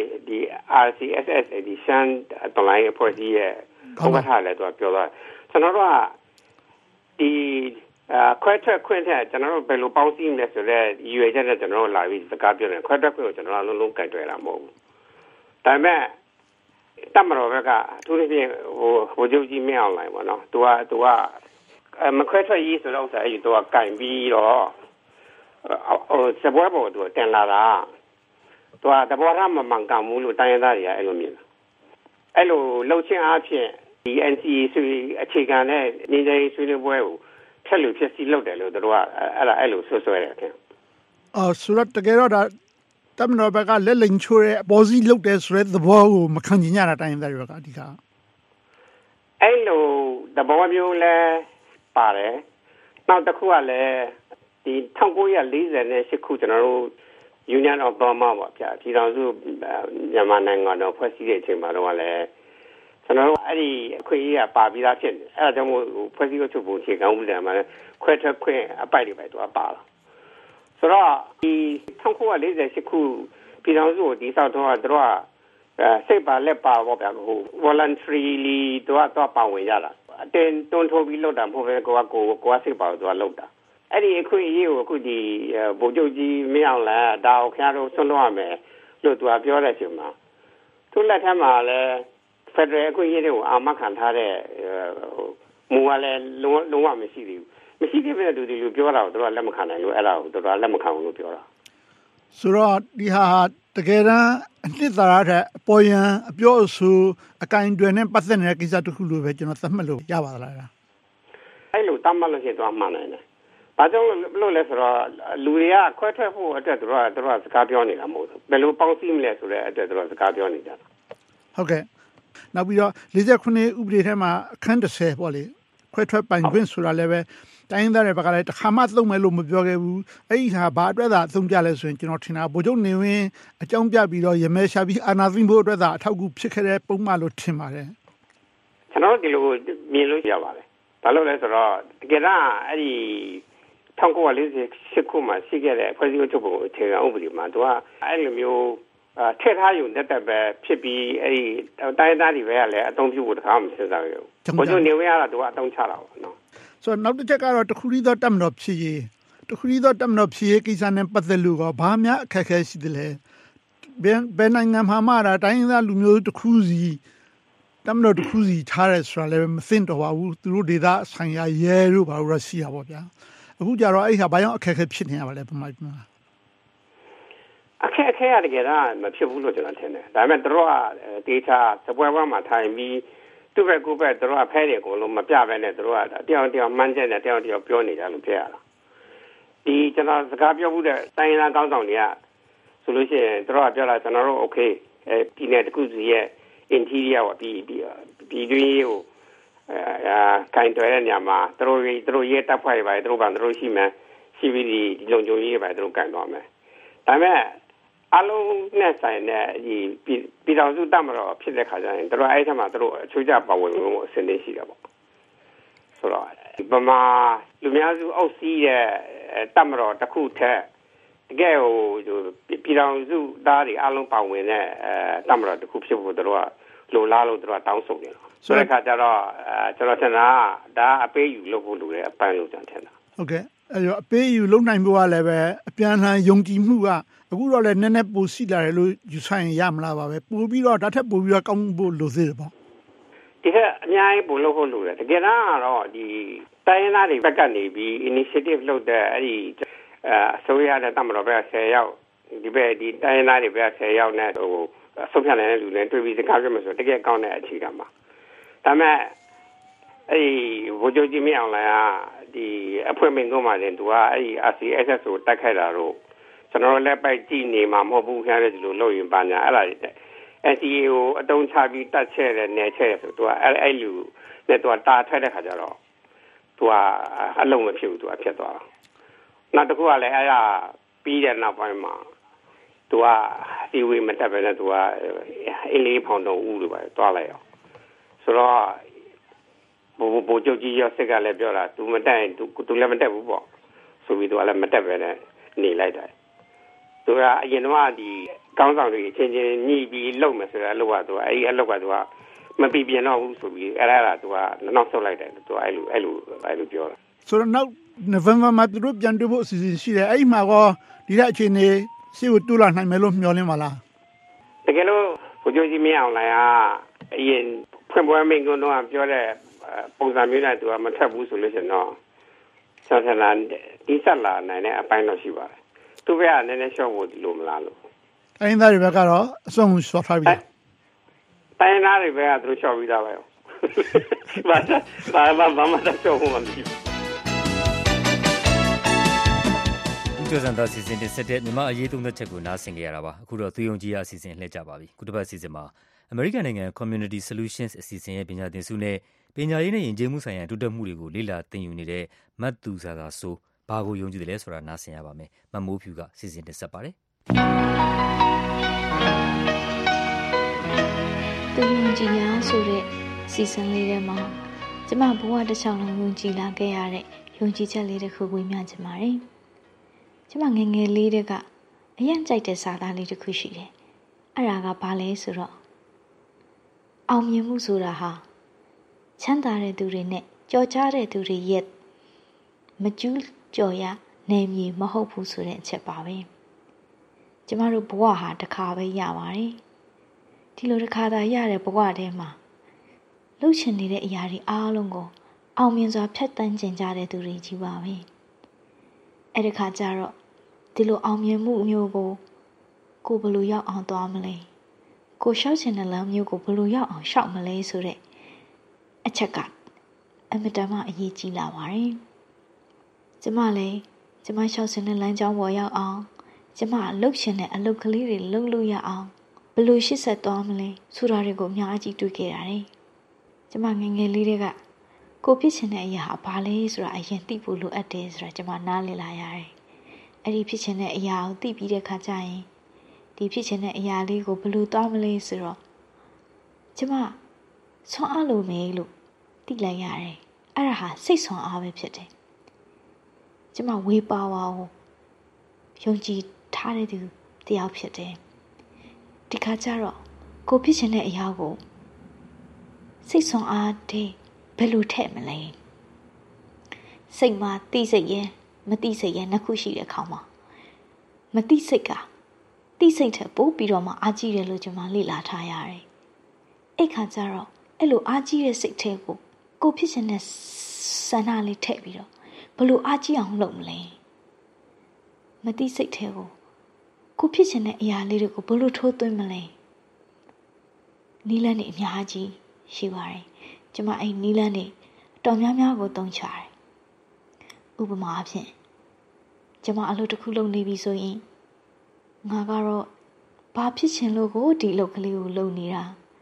RCSS ဒီရှမ်းတော်လိုင်းအဖွဲ့အစည်းရဲ့ဥက္ကဋ္ဌလည်းသူကပြောသွားကျွန်တော်တို့ကဒီခွဲထွက်ခွင့်တဲ့ကျွန်တော်တို့ဘယ်လိုပေါင်းစည်းမလဲဆိုတော့ရွေချက်နဲ့ကျွန်တော်တို့လာပြီးစကားပြောတယ်ခွဲထွက်ခွင့်ကိုကျွန်တော်လုံးလုံးကြိုက်တွေ့တာမဟုတ်ဘူးဒါပေမဲ့တမတော်ဘက်ကအထူးသဖြင့်ဟိုချုပ်ကြီးမင်းအောင်လိုင်းပေါ့နော်သူကမခွဲထွက်ရေးဆိုတော့အဲ့ဒီသူကကင်ပြီးတော့စပွဲပေါ်သူတင်လာတာသူကတဘောရမမှန်ကန်ဘူးလို့တိုင်းရသားတွေကအဲ့လိုမြင်အဲ့လိုလှုပ်ချင်းအားဖြင့်ဒီ NCA ဆိုအခြေခံတဲ့နေနေဆွေးနွေးပွဲကိုထက်လို့ဖြစ်စီလုပ်တယ်လို့တို့ကအဲ့လိုဆွဆွဲတယ်ခင်ဆိုတော့တကယ်တော့ဒါတမန်တော်ဘက်ကလက်လိမ်ချိုးတဲ့အပေါ်စီးလုပ်တယ်ဆိုတဲ့သဘောကိုမခံကျင်ကြတာတိုင်းသားတွေကအဓိကအဲ့လိုသဘောမျိုးလဲပါတယ်နောက်တစ်ခုကလည်းဒီ1948ခုကျွန်တော်တို့ Union of Burma ပေါ့ဗျာဒီတော်စုမြန်မာနိုင်ငံတော်ဖွဲ့စည်းတဲ့အချိန်မှာတော့လည်းကျွန်တော်တို့အဲ့ဒီအခွင့်အရေးကပါပြီးသားဖြစ်နေအဲ့ဒါကြောင့်မို့ဖွဲ့စည်းချုပ်ပုံအခြေခံဥပဒေမှာခွဲထွက်ခွင့်အပိုက်တွေပဲသူကပါလာဆိုတော့ဒီ1948ခုပြည်တော်စုကိုဒီဆောက်တော့သူကစိတ်ပါလက်ပါပေါ့ဗျာဟို voluntarily သူကပါဝင်ရတာအတင်းတွန်းထိုးပြီးလုပ်တာမဟုတ်ပဲကိုကစိတ်ပါသူကလုပ်တာအဲ့ဒီအခွင့်အရေးကိုအခုဒီဗိုလ်ချုပ်ကြီးမင်းအောင်လှိုင်ဒါကိုခင်ဗျားတို့ဆွန့်လွှတ်ရမယ်လို့သူကပြောတဲ့အချိန်မှာသူလက်ထက်မှာလည်းဖက်ဒရယ်အခွင့်အရေးတွေကိုအာမခံထားတဲ့မူကလည်းလုံးဝမရှိသေးဘူးမရှိသေးတဲ့သူတွေလူပြောတာကိုသူကလက်မခံနိုင်လို့အဲ့ဒါကိုသူကလက်မခံဘူးလို့ပြောတာဆိုတော့ဒီဟာတကယ်တမ်းအနှစ်သာရတဲ့အပေါ်ယံအပြောအဆိုအကင်တွေနဲ့ပတ်သက်နေတဲ့ကိစ္စတစ်ခုလိုပဲကျွန်တော်သတ်မှတ်လို့ရပါသလားအဲ့လိုသတ်မှတ်လို့ရှိရင်တော့မှန်နိုင်တယ်ဘာကြောင့်လို့လဲဆိုတော့လူတွေကခွဲထွက်ဖို့အတွက်သူတို့ကစကားပြောနေတာမဟုတ်ဘူးဘယ်လိုပေါင်းစည်းမလဲဆိုတဲ့အတွက်သူတို့စကားပြောနေကြတာဟုတ်ကဲ့နောက်ပြီးတော့49ဥပဒေထဲမှာအခန်း30ပေါ့လေခွဲထွက်ပိုင်ခွင့်ဆိုတာလည်းပဲတိုင်းသားတွေဘက်ကလည်းတစ်ခါမှသုံးမယ်လို့မပြောခဲ့ဘူးအဲ့ဒီဟာဘာအတွက်သာအသုံးပြလဲဆိုရင်ကျွန်တော်ထင်တာဗိုလ်ချုပ်နေဝင်းအကြောင်းပြပြီးတော့ရမဲရှာပြီးအာဏာသိမ်းဖို့အတွက်သာအထောက်အကူဖြစ်ခဲ့တဲ့ပုံမှန်လို့ထင်ပါတယ်ကျွန်တော်ဒီလိုမြင်လို့ရပါတယ်ဘာလို့လဲဆိုတော့တကယ်တော့အဲ့ဒီ1948ခုမှာရှိခဲ့တဲ့ဖွဲ့စည်းချုပ်ပုံအခြေခံဥပဒေမှာသူကအဲ့လိုမျိုးထည့်ထားယူတဲ့ပဲဖြစ်ပြီးအဲ့ဒီတိုင်းသားတွေပဲကလည်းအသုံးပြုဖို့တခါမှမစဉ်းစားဘူးဘိုလ်ချုပ်နေဝင်းကတော့သူကအသုံးချတာပေါ့နော်ဆိုတော့နောက်တစ်ချက်ကတော့တခုရီသောတက်မတော်ဖြစ်ရေးကိစ္စနဲ့ပတ်သက်လို့ကဘာမှအခက်အခဲရှိတယ်လဲဘယ်နိုင်ငံမှာတာတိုင်းသားလူမျိုးတစ်ခုစီတက်မတော်တစ်ခုစီထားရဲဆိုတာလည်းမသိတော့ပါဘူးသူတို့ဒေသဆိုင်ရာရဲတို့ဘာလို့ရှိရပါဗျာအခုကြတော့အဲ့ဟာဘာကြောင့်အခက်အခဲဖြစ်နေရပါလဲပမာဏအခက်အခဲရတကယ်တော့မဖြစ်ဘူးလို့ကျွန်တော်ထင်တယ်ဒါပေမဲ့တို့ကဒေတာစပွဲဝါမှာထိုင်ပြီးသူ့ဘက်ကိုပဲတို့ကဖဲတယ်ကိုလုံးမပြဘဲနဲ့တို့ကတယောက်မှန်းချက်နဲ့တယောက်ပြောနေကြလို့ဖြစ်ရတာဒီကျွန်တော်စကားပြောမှုတဲ့တိုင်းသားကောင်းဆောင်တွေကဆိုလို့ရှိရင်တို့ကပြောတာကျွန်တော်တို့โอเคပြည်နယ်တစ်ခုစီရဲ့ interior ကိုပြည်တွင်းရေးကိုခိုင်တွယ်တဲ့နေရာမှာသူတို့ရေးတပ်ဖွဲ့တွေပါသူတို့ရှိမယ်ရှိပြီးဒီလုံခြုံရေးပါသူတို့ကန်သွားမယ်ဒါပေမဲ့အလုံးနဲ့ဆိုင်တဲ့ဒီပြည်တော်စုတပ်မတော်ဖြစ်တဲ့ခါကျရင်တို့အဲ့ထက်မှာတို့အချိုးကျပါဝင်မှုအစဉ်လေးရှိတယ်ပေါ့ဆိုတော့ဗမာလူများစုအုပ်စီးတဲ့တပ်မတော်တစ်ခုထက်တကယ်ဟိုပြည်တော်စုသားတွေအလုံးပါဝင်တဲ့တပ်မတော်တစ်ခုဖြစ်ဖို့တို့ကလိုလားလို့တို့ကတောင်းဆိုနေတယ်ဆိုတဲ့ခါကျတော့ကျွန်တော်ထင်တာဒါအပေးယူလုပ်ဖို့လိုတယ်အပိုင်းလို့ကျွန်တော်ထင်တာဟုတ်ကဲ့အဲ့တော့အပေးယူလုပ်နိုင်ဖို့ကလည်းပဲအပြန်အလှန်ယုံကြည်မှုကအခုတော့လည်းနည်းနည်းပိုရှိလာတယ်လို့ယူဆရင်ရမလားပါပဲပို့ပြီးတော့ဒါထက်ပို့ပြီးတော့ကောင်းဖို့လိုသေးတယ်ပေါ့ဒီကအများကြီးပို့လို့ဖို့လိုတယ်တကယ်တော့ဒီတိုင်းရင်းသားတွေဘက်ကနေပြီး initiative လုပ်တဲ့အဲ့ဒီအစိုးရတဲ့တမတော်ဘက်က10ယောက်ဒီဘက်ဒီတိုင်းရင်းသားတွေဘက်က10ယောက်နဲ့ဟိုဆုံးဖြတ်နိုင်တဲ့လူတွေတွေ့ပြီးစကားပြောမှဆိုတကယ်ကောင်းတဲ့အခြေခံမှာဒါမဲ့အဲ့ဒီဘိုးချုပ်ကြီးမင်းအောင်လိုင်ကဒီအဖွဲ့မင်းကုန်းမှာတင်သူကအဲ့ဒီ RCSS ကိုတက်ခိုက်တာတော့ကျွန်တော်လည်းပိုက်ကြည့်နေမှာမဟုတ်ဘူးခင်ဗျားတို့ဒီလိုလုပ်ရင်ပါညာအဲ့ဒါတွေ NCA ကိုအတုံးချပြီးတက်ချဲ့တယ်နယ်ချဲ့တယ်ဆိုသူကအဲ့လူနဲ့သူကတာထွက်တဲ့ခါကျတော့သူကအလုံးမဖြစ်ဘူးသူကဖြစ်သွားတာနောက်တစ်ခုကလည်းအဲ့ဒါပြီးတဲ့နောက်ပိုင်းမှာသူကဒီဝေးမတက်ပဲနဲ့သူကအင်းလေးဖောင်တော်ဦးလိုပဲတွားလိုက်အောင်ဆိုတော့ဘိုးချုပ်ကြီးရောစစ်ကလည်းပြောတာသူမတက်ရင်သူလည်းမတက်ဘူးပေါ့ဆိုပြီးသူကလည်းမတက်ပဲနဲ့နေလိုက်တယ်သူကအရင်တော့ဒီကောင်းဆောင်တွေအချင်းချင်းညှိပြီးလုပ်မယ်ဆိုတဲ့အလုပ်ကသူကအဲ့ဒီအလုပ်ကသူကမပြပြတော့ဘူးဆိုပြီးအဲ့ဒါသူကနောက်ဆုတ်လိုက်တယ်သူအဲ့လိုပြောတာဆိုတော့နောက် November မှာသူတို့ပြန်တွေ့ဖို့အစီအစဉ်ရှိတယ်အဲ့ဒီမှာကောဒီတဲ့အခြေအနေရှေ့ကိုတူလာနိုင်မယ်လို့မျှော်လင့်ပါလားတကယ်လို့ဘိုးချုပ်ကြီးမင်းအောင်လိုင်ကအရင်ဖွင့်ပွဲမင်းကတော့ပြောတဲ့ပုံစံမျိုးနဲ့သူကမထပ်ဘူးဆိုလို့ရှိရင်တော့ဆက်ဆံလာဒီဆက်လာနိုင်တဲ့အပိုင်းတော့ရှိပါတယ်သူဘက်ကနည်းနည်းရှော့ဖို့ဒီလိုမလားလို့တိုင်းသားတွေဘက်ကတော့အဆုံးရှော့ထားပြီတိုင်းသားတွေဘက်ကသူတို့ရှော့ပြီးသားပဲဘာမှတော့ရှော့ဖို့မဖြစ်ဘူးကျော်စံသားစီစဉ်တင်ဆက်တဲ့မြန်မာအရေးသုံးသက်ချက်ကိုနားဆင်ကြရတာပါအခုတော့သူယုံကြည်ရအစီအစဉ်လှည့်ကြပါပြီခုတစ်ပတ်အစီအစဉ်မှာအမေရိကန်နိုင်ငံ Community Solutions အစီအစဉ်ရဲ့ပညာသင်ဆုနဲ့ပညာရေးနဲ့ယဉ်ကျေးမှုဆိုင်ရာတိုးတက်မှုတွေကိုလေ့လာသင်ယူနေတဲ့မတ်သူဇာသာဆိုဘာကိုယုံကြည်တယ်လဲဆိုတာနားဆင်ရပါမယ်မမိုးဖြူကစီစဉ်တင်ဆက်ပါတယ်သူယုံကြည်ရာဆိုတဲ့စီစဉ်လေးထဲမှာကျမဘဝတစ်ချောင်းလုံးယုံကြည်လာခဲ့ရတဲ့ယုံကြည်ချက်လေးတစ်ခုဝေမျှချင်ပါတယ်ကျမငယ်ငယ်လေးတည်းကအရင်ကြိုက်တဲ့စာသားလေးတစ်ခုရှိတယ်အဲ့ဒါကဘာလဲဆိုတော့အောင်မြင်မှုဆိုတာဟာချမ်းသာတဲ့သူတွေနဲ့ကြော်ကြားတဲ့သူတွေရဲ့မကျူးကျော်ရနယ်မြေမဟုတ်ဘူးဆိုတဲ့အချက်ပါပဲကျမတို့ဘဝဟာတစ်ခါပဲရပါတယ်ဒီလိုတစ်ခါသာရတဲ့ဘဝထဲမှာလှုပ်ရှင်နေတဲ့အရာတွေအားလုံးကိုအောင်မြင်စွာဖြတ်တန်းကျင်ကြတဲ့သူတွေကြီးပါပဲအဲ့ဒီခါကျတော့ဒီလိုအောင်မြင်မှုမျိုးကိုဘယ်လိုရောက်အောင်သွားမလဲကိုရှောက်ချင်တဲ့လမ်းမျိုးကိုဘယ်လိုရောက်အောင်ရှောက်မလဲဆိုတဲ့အချက်ကအမတမအရေးကြီးလာပါတယ်ကျမလည်းကျမရှောက်ချင်တဲ့လမ်းကြောင်းပေါ်ရောက်အောင်ကျမလှုပ်ရှင်တဲ့အလုပ်ကလေးတွေလုပ်လို့ရအောင်ဘယ်လိုရှေ့ဆက်သွားမလဲဆိုတာတွေကိုအများကြီးတွေ့ခဲ့ရတယ်ကျမငယ်ငယ်လေးတွေကကိုဖြစ်ချင်တဲ့အရာဘာလဲဆိုတာအရင်သိဖို့လိုအပ်တယ်ဆိုတာကျမနားလည်လာရတယ်အဲ့ဒီဖြစ်ချင်တဲ့အရာကိုသိပြီးတဲ့ခါကျရင်ဒီဖြစ်ချင်တဲ့အရာလေးကိုဘယ်လိုသွားမလဲဆိုတော့ကျမဆွမ်းအားလိုမယ်လို့သိလိုက်ရတယ်အဲ့ဒါဟာစိတ်ဆွမ်းအားပဲဖြစ်တယ်ကျမဝေးပါဝါကိုယုံကြည်ထားတဲ့သူတယောက်ဖြစ်တယ်ဒီခါကျတော့ကိုဖြစ်ချင်တဲ့အရာကိုစိတ်ဆွမ်းအားတဲ့ဘယ်လိုထည့်မလဲစိတ်မှာတိစိတ်ရဲ့မတိစိတ်ရဲ့နှစ်ခုရှိတဲ့အခါမှာမတိစိတ်ကတိစိတ်ထက်ပိုပြီးတော့မှအားကြီးတယ်လို့ကျွန်မလေ့လာထားရတယ်အဲ့ခါကျတော့အဲ့လိုအားကြီးတဲ့စိတ်ထဲကိုဖြစ်ချင်တဲ့ဆန္ဒလေးထည့်ပြီးတော့ဘယ်လိုအားကြီးအောင်လုပ်မလဲမတိစိတ်ထဲကိုဖြစ်ချင်တဲ့အရာလေးတွေကိုဘယ်လိုထိုးသွင်းမလဲနီးလန်းနေအများကြီးရှိပါတယ်ကျမအဲ့နီးလန်းနေတော်များများကိုသုံးချတယ်ဥပမာအဖြစ်ကျမအလုပ်တစ်ခုလုပ်နေပြီဆိုရင်ငါကတော့ဘာဖြစ်ချင်လို့ကိုဒီအလုပ်ကလေးကိုလုပ်နေတာ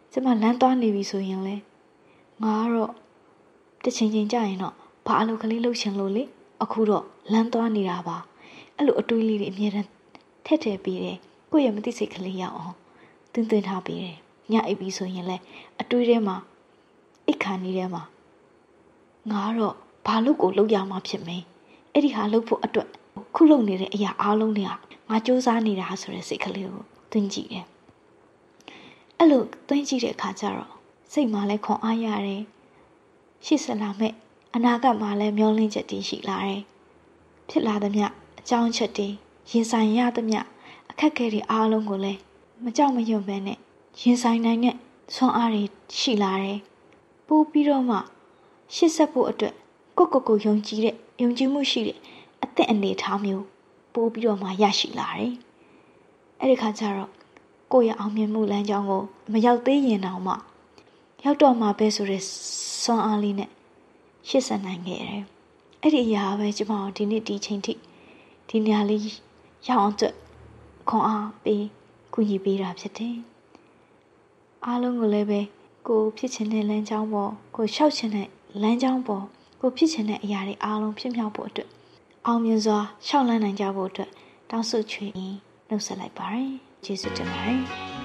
ကျမလမ်းသွားနေပြီဆိုရင်လေငါကတော့တစ်ချိန်ချိန်ကြာရင်တော့ဘာအလုပ်ကလေးလုပ်ချင်လို့လေအခုတော့လမ်းသွားနေတာပါအဲ့လိုအတွေးလေးတွေအမြဲတမ်းထည့်ထည့်ပြီးတယ်ကိုယ့်ရဲ့မသိစိတ်ကလေးရအောင်သွင်းထားပြီးတယ်ညအိပ်ပြီးဆိုရင်လေအတွေးထဲမှာအိတ်ခါနေထဲမှာငါကတော့ဘာလို့ကိုလုပ်ရမှာဖြစ်မယ်အဲ့ဒီဟာလုပ်ဖို့အတွက်ခုလုပ်နေတဲ့အရာအားလုံးတွေကငါစူးစမ်းနေတာဆိုတဲ့စိတ်ကလေးကိုသွင်းကြည့်တယ်အဲ့လိုသွင်းကြည့်တဲ့အခါကျတော့စိတ်မှလည်းခွန်အားရတယ်ရှေ့ဆက်လာမဲ့အနာဂတ်မှာလည်းမျောလင့်ချက်တည်ရှိလာတယ်ဖြစ်လာသမျှအကြောင်းချက်တွေရင်ဆိုင်ရသမျှအခက်အခဲတွေအားလုံးကိုလည်းမကြောက်မရွံ့ပဲနဲ့ရင်ဆိုင်နိုင်တဲ့ဆွမ်းအားတွေရှိလာတယ်ပို့ပြီးတော့မှရှေ့ဆက်ဖို့အတွက်ကိုယုံကြည်မှုရှိတဲ့အသက်အနေထားမျိုးပို့ပြီးတော့မှရရှိလာတယ်အဲ့ဒီခါကျတော့ကိုယ့်ရဲ့အောင်မြင်မှုလမ်းကြောင်းကိုမရောက်သေးရင်တောင်မှရောက်တော့မှပဲဆိုတဲ့ဆွမ်းအားလေးနဲ့ရှေ့ဆက်နိုင်ခဲ့တယ်အဲ့ဒီအရာပဲကျမတို့ဒီနေ့ဒီချိန်ထိဒီနေရာလေးရောက်အောင်အတွက်ခွန်အားပေးကူညီပေးတာဖြစ်တယ်အားလုံးကိုလည်းပဲကိုဖြစ်ချင်တဲ့လမ်းကြောင်းပေါ်ကိုလျှောက်ချင်တဲ့လမ်းကြောင်းပေါ်ကိုဖြစ်ချင်တဲ့အရာတွေအားလုံးဖြစ်မြောက်ဖို့အတွက်အောင်မြင်စွာရှောက်လန်းနိုင်ကြဖို့အတွက်တောင်းဆိုချွေနှုတ်ဆက်လိုက်ပါတယ်ကျေးဇူးတင်ပါတယ်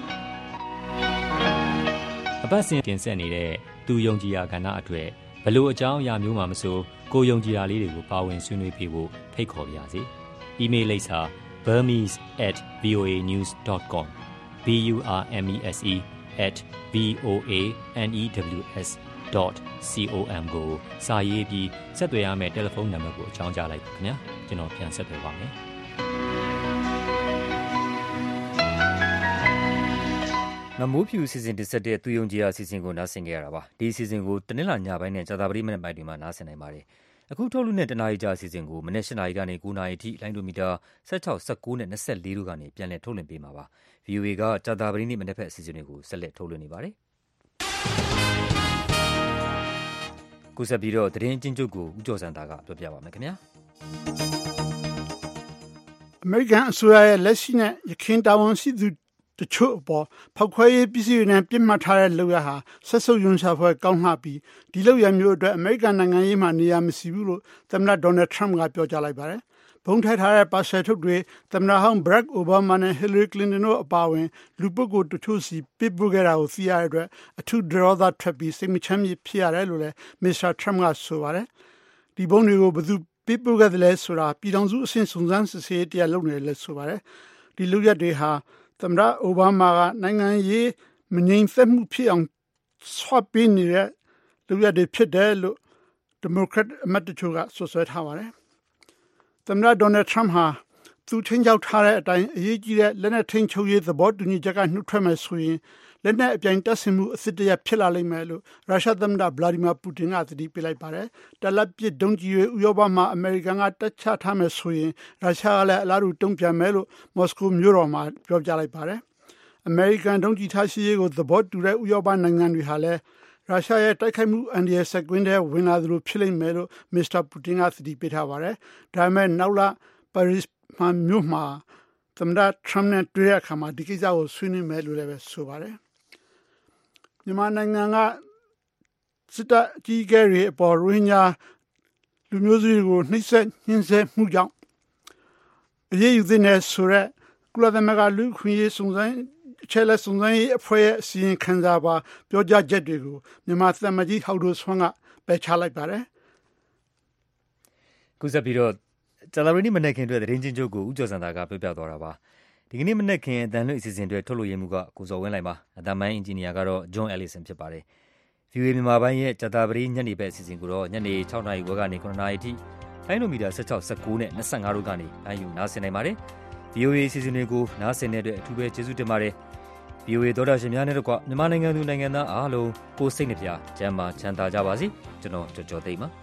အပတ်စဉ်တင်ဆက်နေတဲ့သူယုံကြည်ရာကဏ္ဍအတွက်ဘလို့အကြောင်းအရာမျိုးမှမဆိုကိုယုံကြည်ရာလေးတွေကိုပါဝင်ဆွေးနွေးပေးဖို့ဖိတ်ခေါ်ပါရစေ။ email လိပ်စာ burmese@voanews.com burmese@voanews.com ကိုစာရေးပြီးဆက်သွယ်ရမယ့်တယ်လီဖုန်းနံပါတ်ကိုအကြောင်းကြားလိုက်ပါခင်ဗျာကျွန်တော်ပြန်ဆက်သွယ်ပါမယ်နမိုးဖြူစီစဉ်တင်ဆက်တဲ့သူယုံကြည်ရာစီစဉ်ကိုနားဆင်ကြရတာပါဒီစီစဉ်ကိုတနင်္လာညပိုင်းနဲ့ကြာသပတေးမနက်ပိုင်းတွေမှာနားဆင်နိုင်ပါတယ်အခုထုတ်လွှင့်တဲ့တနားရီကြာစီစဉ်ကိုမနက် 8 နာရီကနေ 9 နာရီထိလိုင်းဒိုမီတာ16 19နဲ့24တို့ကနေပြန်လည်ထုတ်လွှင့်ပေးမှာပါ VOA ကကြာသပတေးနေ့မနက်ဖက်အစီအစဉ်တွေကိုဆက်လက်ထုတ်လွှင့်နေပါတယ်ခုဆက်ပြီးတော့သတင်းချင်းချုပ်ကိုဦးကျော်စံသားကပြောပြပါမယ်ခင်ဗျာအမေရိကန်အစိုးရရဲ့လက်ရှိနဲ့ရခိုင်တာဝန်ရှိသူတချို့အပေါ်ဖောက်ခွဲရေးပစ္စည်းတွေနဲ့ပြစ်မှတ်ထားတဲ့လုပ်ရဟာဆက်ဆုပ်ယွန်းရှာဖွယ်ကောင်းလှပြီးဒီလုပ်ရမျိုးအတွက်အမေရိကန်နိုင်ငံရေးမှာနေရာမရှိဘူးလို့သမ္မတဒေါ်နယ်ထရမ့်ကပြောကြားလိုက်ပါတယ်။ဘုံထည့်ထားတဲ့ပါဆယ်ထုတ်တွေသမ္မတဟောင်းဘရက်အိုဘားမားနဲ့ဟီလရီကလင်တန်တို့အပါအဝင်လူပုဂ္ဂိုလ်တချို့စီပေးပို့ခဲ့တာကိုသိရတဲ့အတွက်အထူးဒေါသထွက်ပြီးစိတ်မချမ်းမြေ့ဖြစ်ရတယ်လို့လည်းမစ္စတာထရမ့်ကဆိုပါတယ်။ဒီဘုံတွေကိုဘယ်သူပေးပို့ခဲ့တယ်လဲဆိုတာပြည်ထောင်စုအဆင့်စုံစမ်းစစ်ဆေးတရားလုပ်နေတယ်လို့ဆိုပါတယ်။ဒီလူရက်တွေဟာသမ္မတအိုဘားမားကနိုင်ငံရေးမငြိမ်သက်မှုဖြစ်အောင်ဆွတ်ပေးနေတဲ့လူရတွေဖြစ်တယ်လို့ဒီမိုကရက်အမတ်တချို့ကဆွဆွဲထားပါတယ်။သမ္မတဒေါ်နယ်ထရမ့်ဟာသူချင်းချောက်ထားတဲ့အတိုင်းအရေးကြီးတဲ့လက်နက်ထိန်းချုပ်ရေးသဘောတူညီချက်ကနှုတ်ထွက်မယ်ဆိုရင်လက်နက်အပြိုင်တပ်ဆင်မှုအသစ်တရဖြစ်လာလိမ့်မယ်လို့ရုရှားသမ္မတဗလာဒီမာပူတင်ကသတိပေးလိုက်ပါတယ်။တလက်ပစ်ဒုံးကျည်တွေဥရောပမှာအမေရိကန်ကတပ်ချထားမယ်ဆိုရင်ရုရှားကလည်းအလားတူတုံ့ပြန်မယ်လို့မော်စကိုမြို့တော်မှာပြောကြားလိုက်ပါတယ်။အမေရိကန်ဒုံးကျည်ထားရှိရေးကိုသဘောတူတဲ့ဥရောပနိုင်ငံတွေဟာလည်းရုရှားရဲ့တိုက်ခိုက်မှုအန္တရာယ်စက်ကွင်းထဲဝင်လာသလိုဖြစ်လိမ့်မယ်လို့မစ္စတာပူတင်ကသတိပေးထားပါတယ်။ဒါပေမဲ့နောက်လပါရီမြို့မှာသမ္မတထရမ့်နဲ့တွေ့တဲ့အခါမှာဒီကိစ္စကိုဆွေးနွေးမယ်လို့လည်းဆိုပါတယ်။မြန်မာနိုင်ငံကစစ်တပ်အကြီးအကဲတွေအပေါ်ရိုဟင်ဂျာလူမျိုးစုတွေကိုနှိပ်စက်ညှဉ်းဆဲမှုကြောင့်အရေးယူသင့်တယ်ဆိုတဲ့ကုလသမဂ္ဂလူ့အခွင့်အရေးစုံစမ်းရေးအဖွဲ့ရဲ့အစီရင်ခံစာပါပြောကြားချက်တွေကိုမြန်မာသံမကြီးဟောက်ဒိုဆွမ်းကပယ်ချလိုက်ပါတယ်။ခုဆက်ပြီးတော့ကြာသပတေးနေ့မနက်ခင်းအတွက်သတင်းချင်းချုပ်ကိုဦးကျော်စံသာကပြောပြသွားတာပါ။ဒီကနေ့မနက်ခင်းအတန်လွင့်အစီအစဉ်တွေထုတ်လို့ရမှုကကိုစော်ဝင်းလိုက်ပါအတန်ပိုင်းအင်ဂျင်နီယာကတော့ John Ellison ဖြစ်ပါတယ်။ VOA မြန်မာပိုင်းရဲ့ကြာသပတေးညနေဘက်အစီအစဉ်ကိုတော့ညနေ 6 နာရီခွဲကနေ 9 နာရီထိလိုင်းဒိုမီတာ16 19နဲ့25တို့ကနေလိုင်းယူနားဆင်နိုင်ပါတယ်။ VOA အစီအစဉ်တွေကိုနားဆင်တဲ့အတွက်အထူးပဲကျေးဇူးတင်ပါတယ်။ VOA သောတာရှင်များနဲ့တကွမြန်မာနိုင်ငံသူနိုင်ငံသားအားလုံးကိုယ်စိတ်နှပြကျန်းမာချမ်းသာကြပါစေ။ကျွန်တော်ကျော်သိမ်းပါ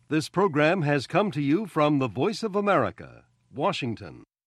This program has come to you from the Voice of America, Washington.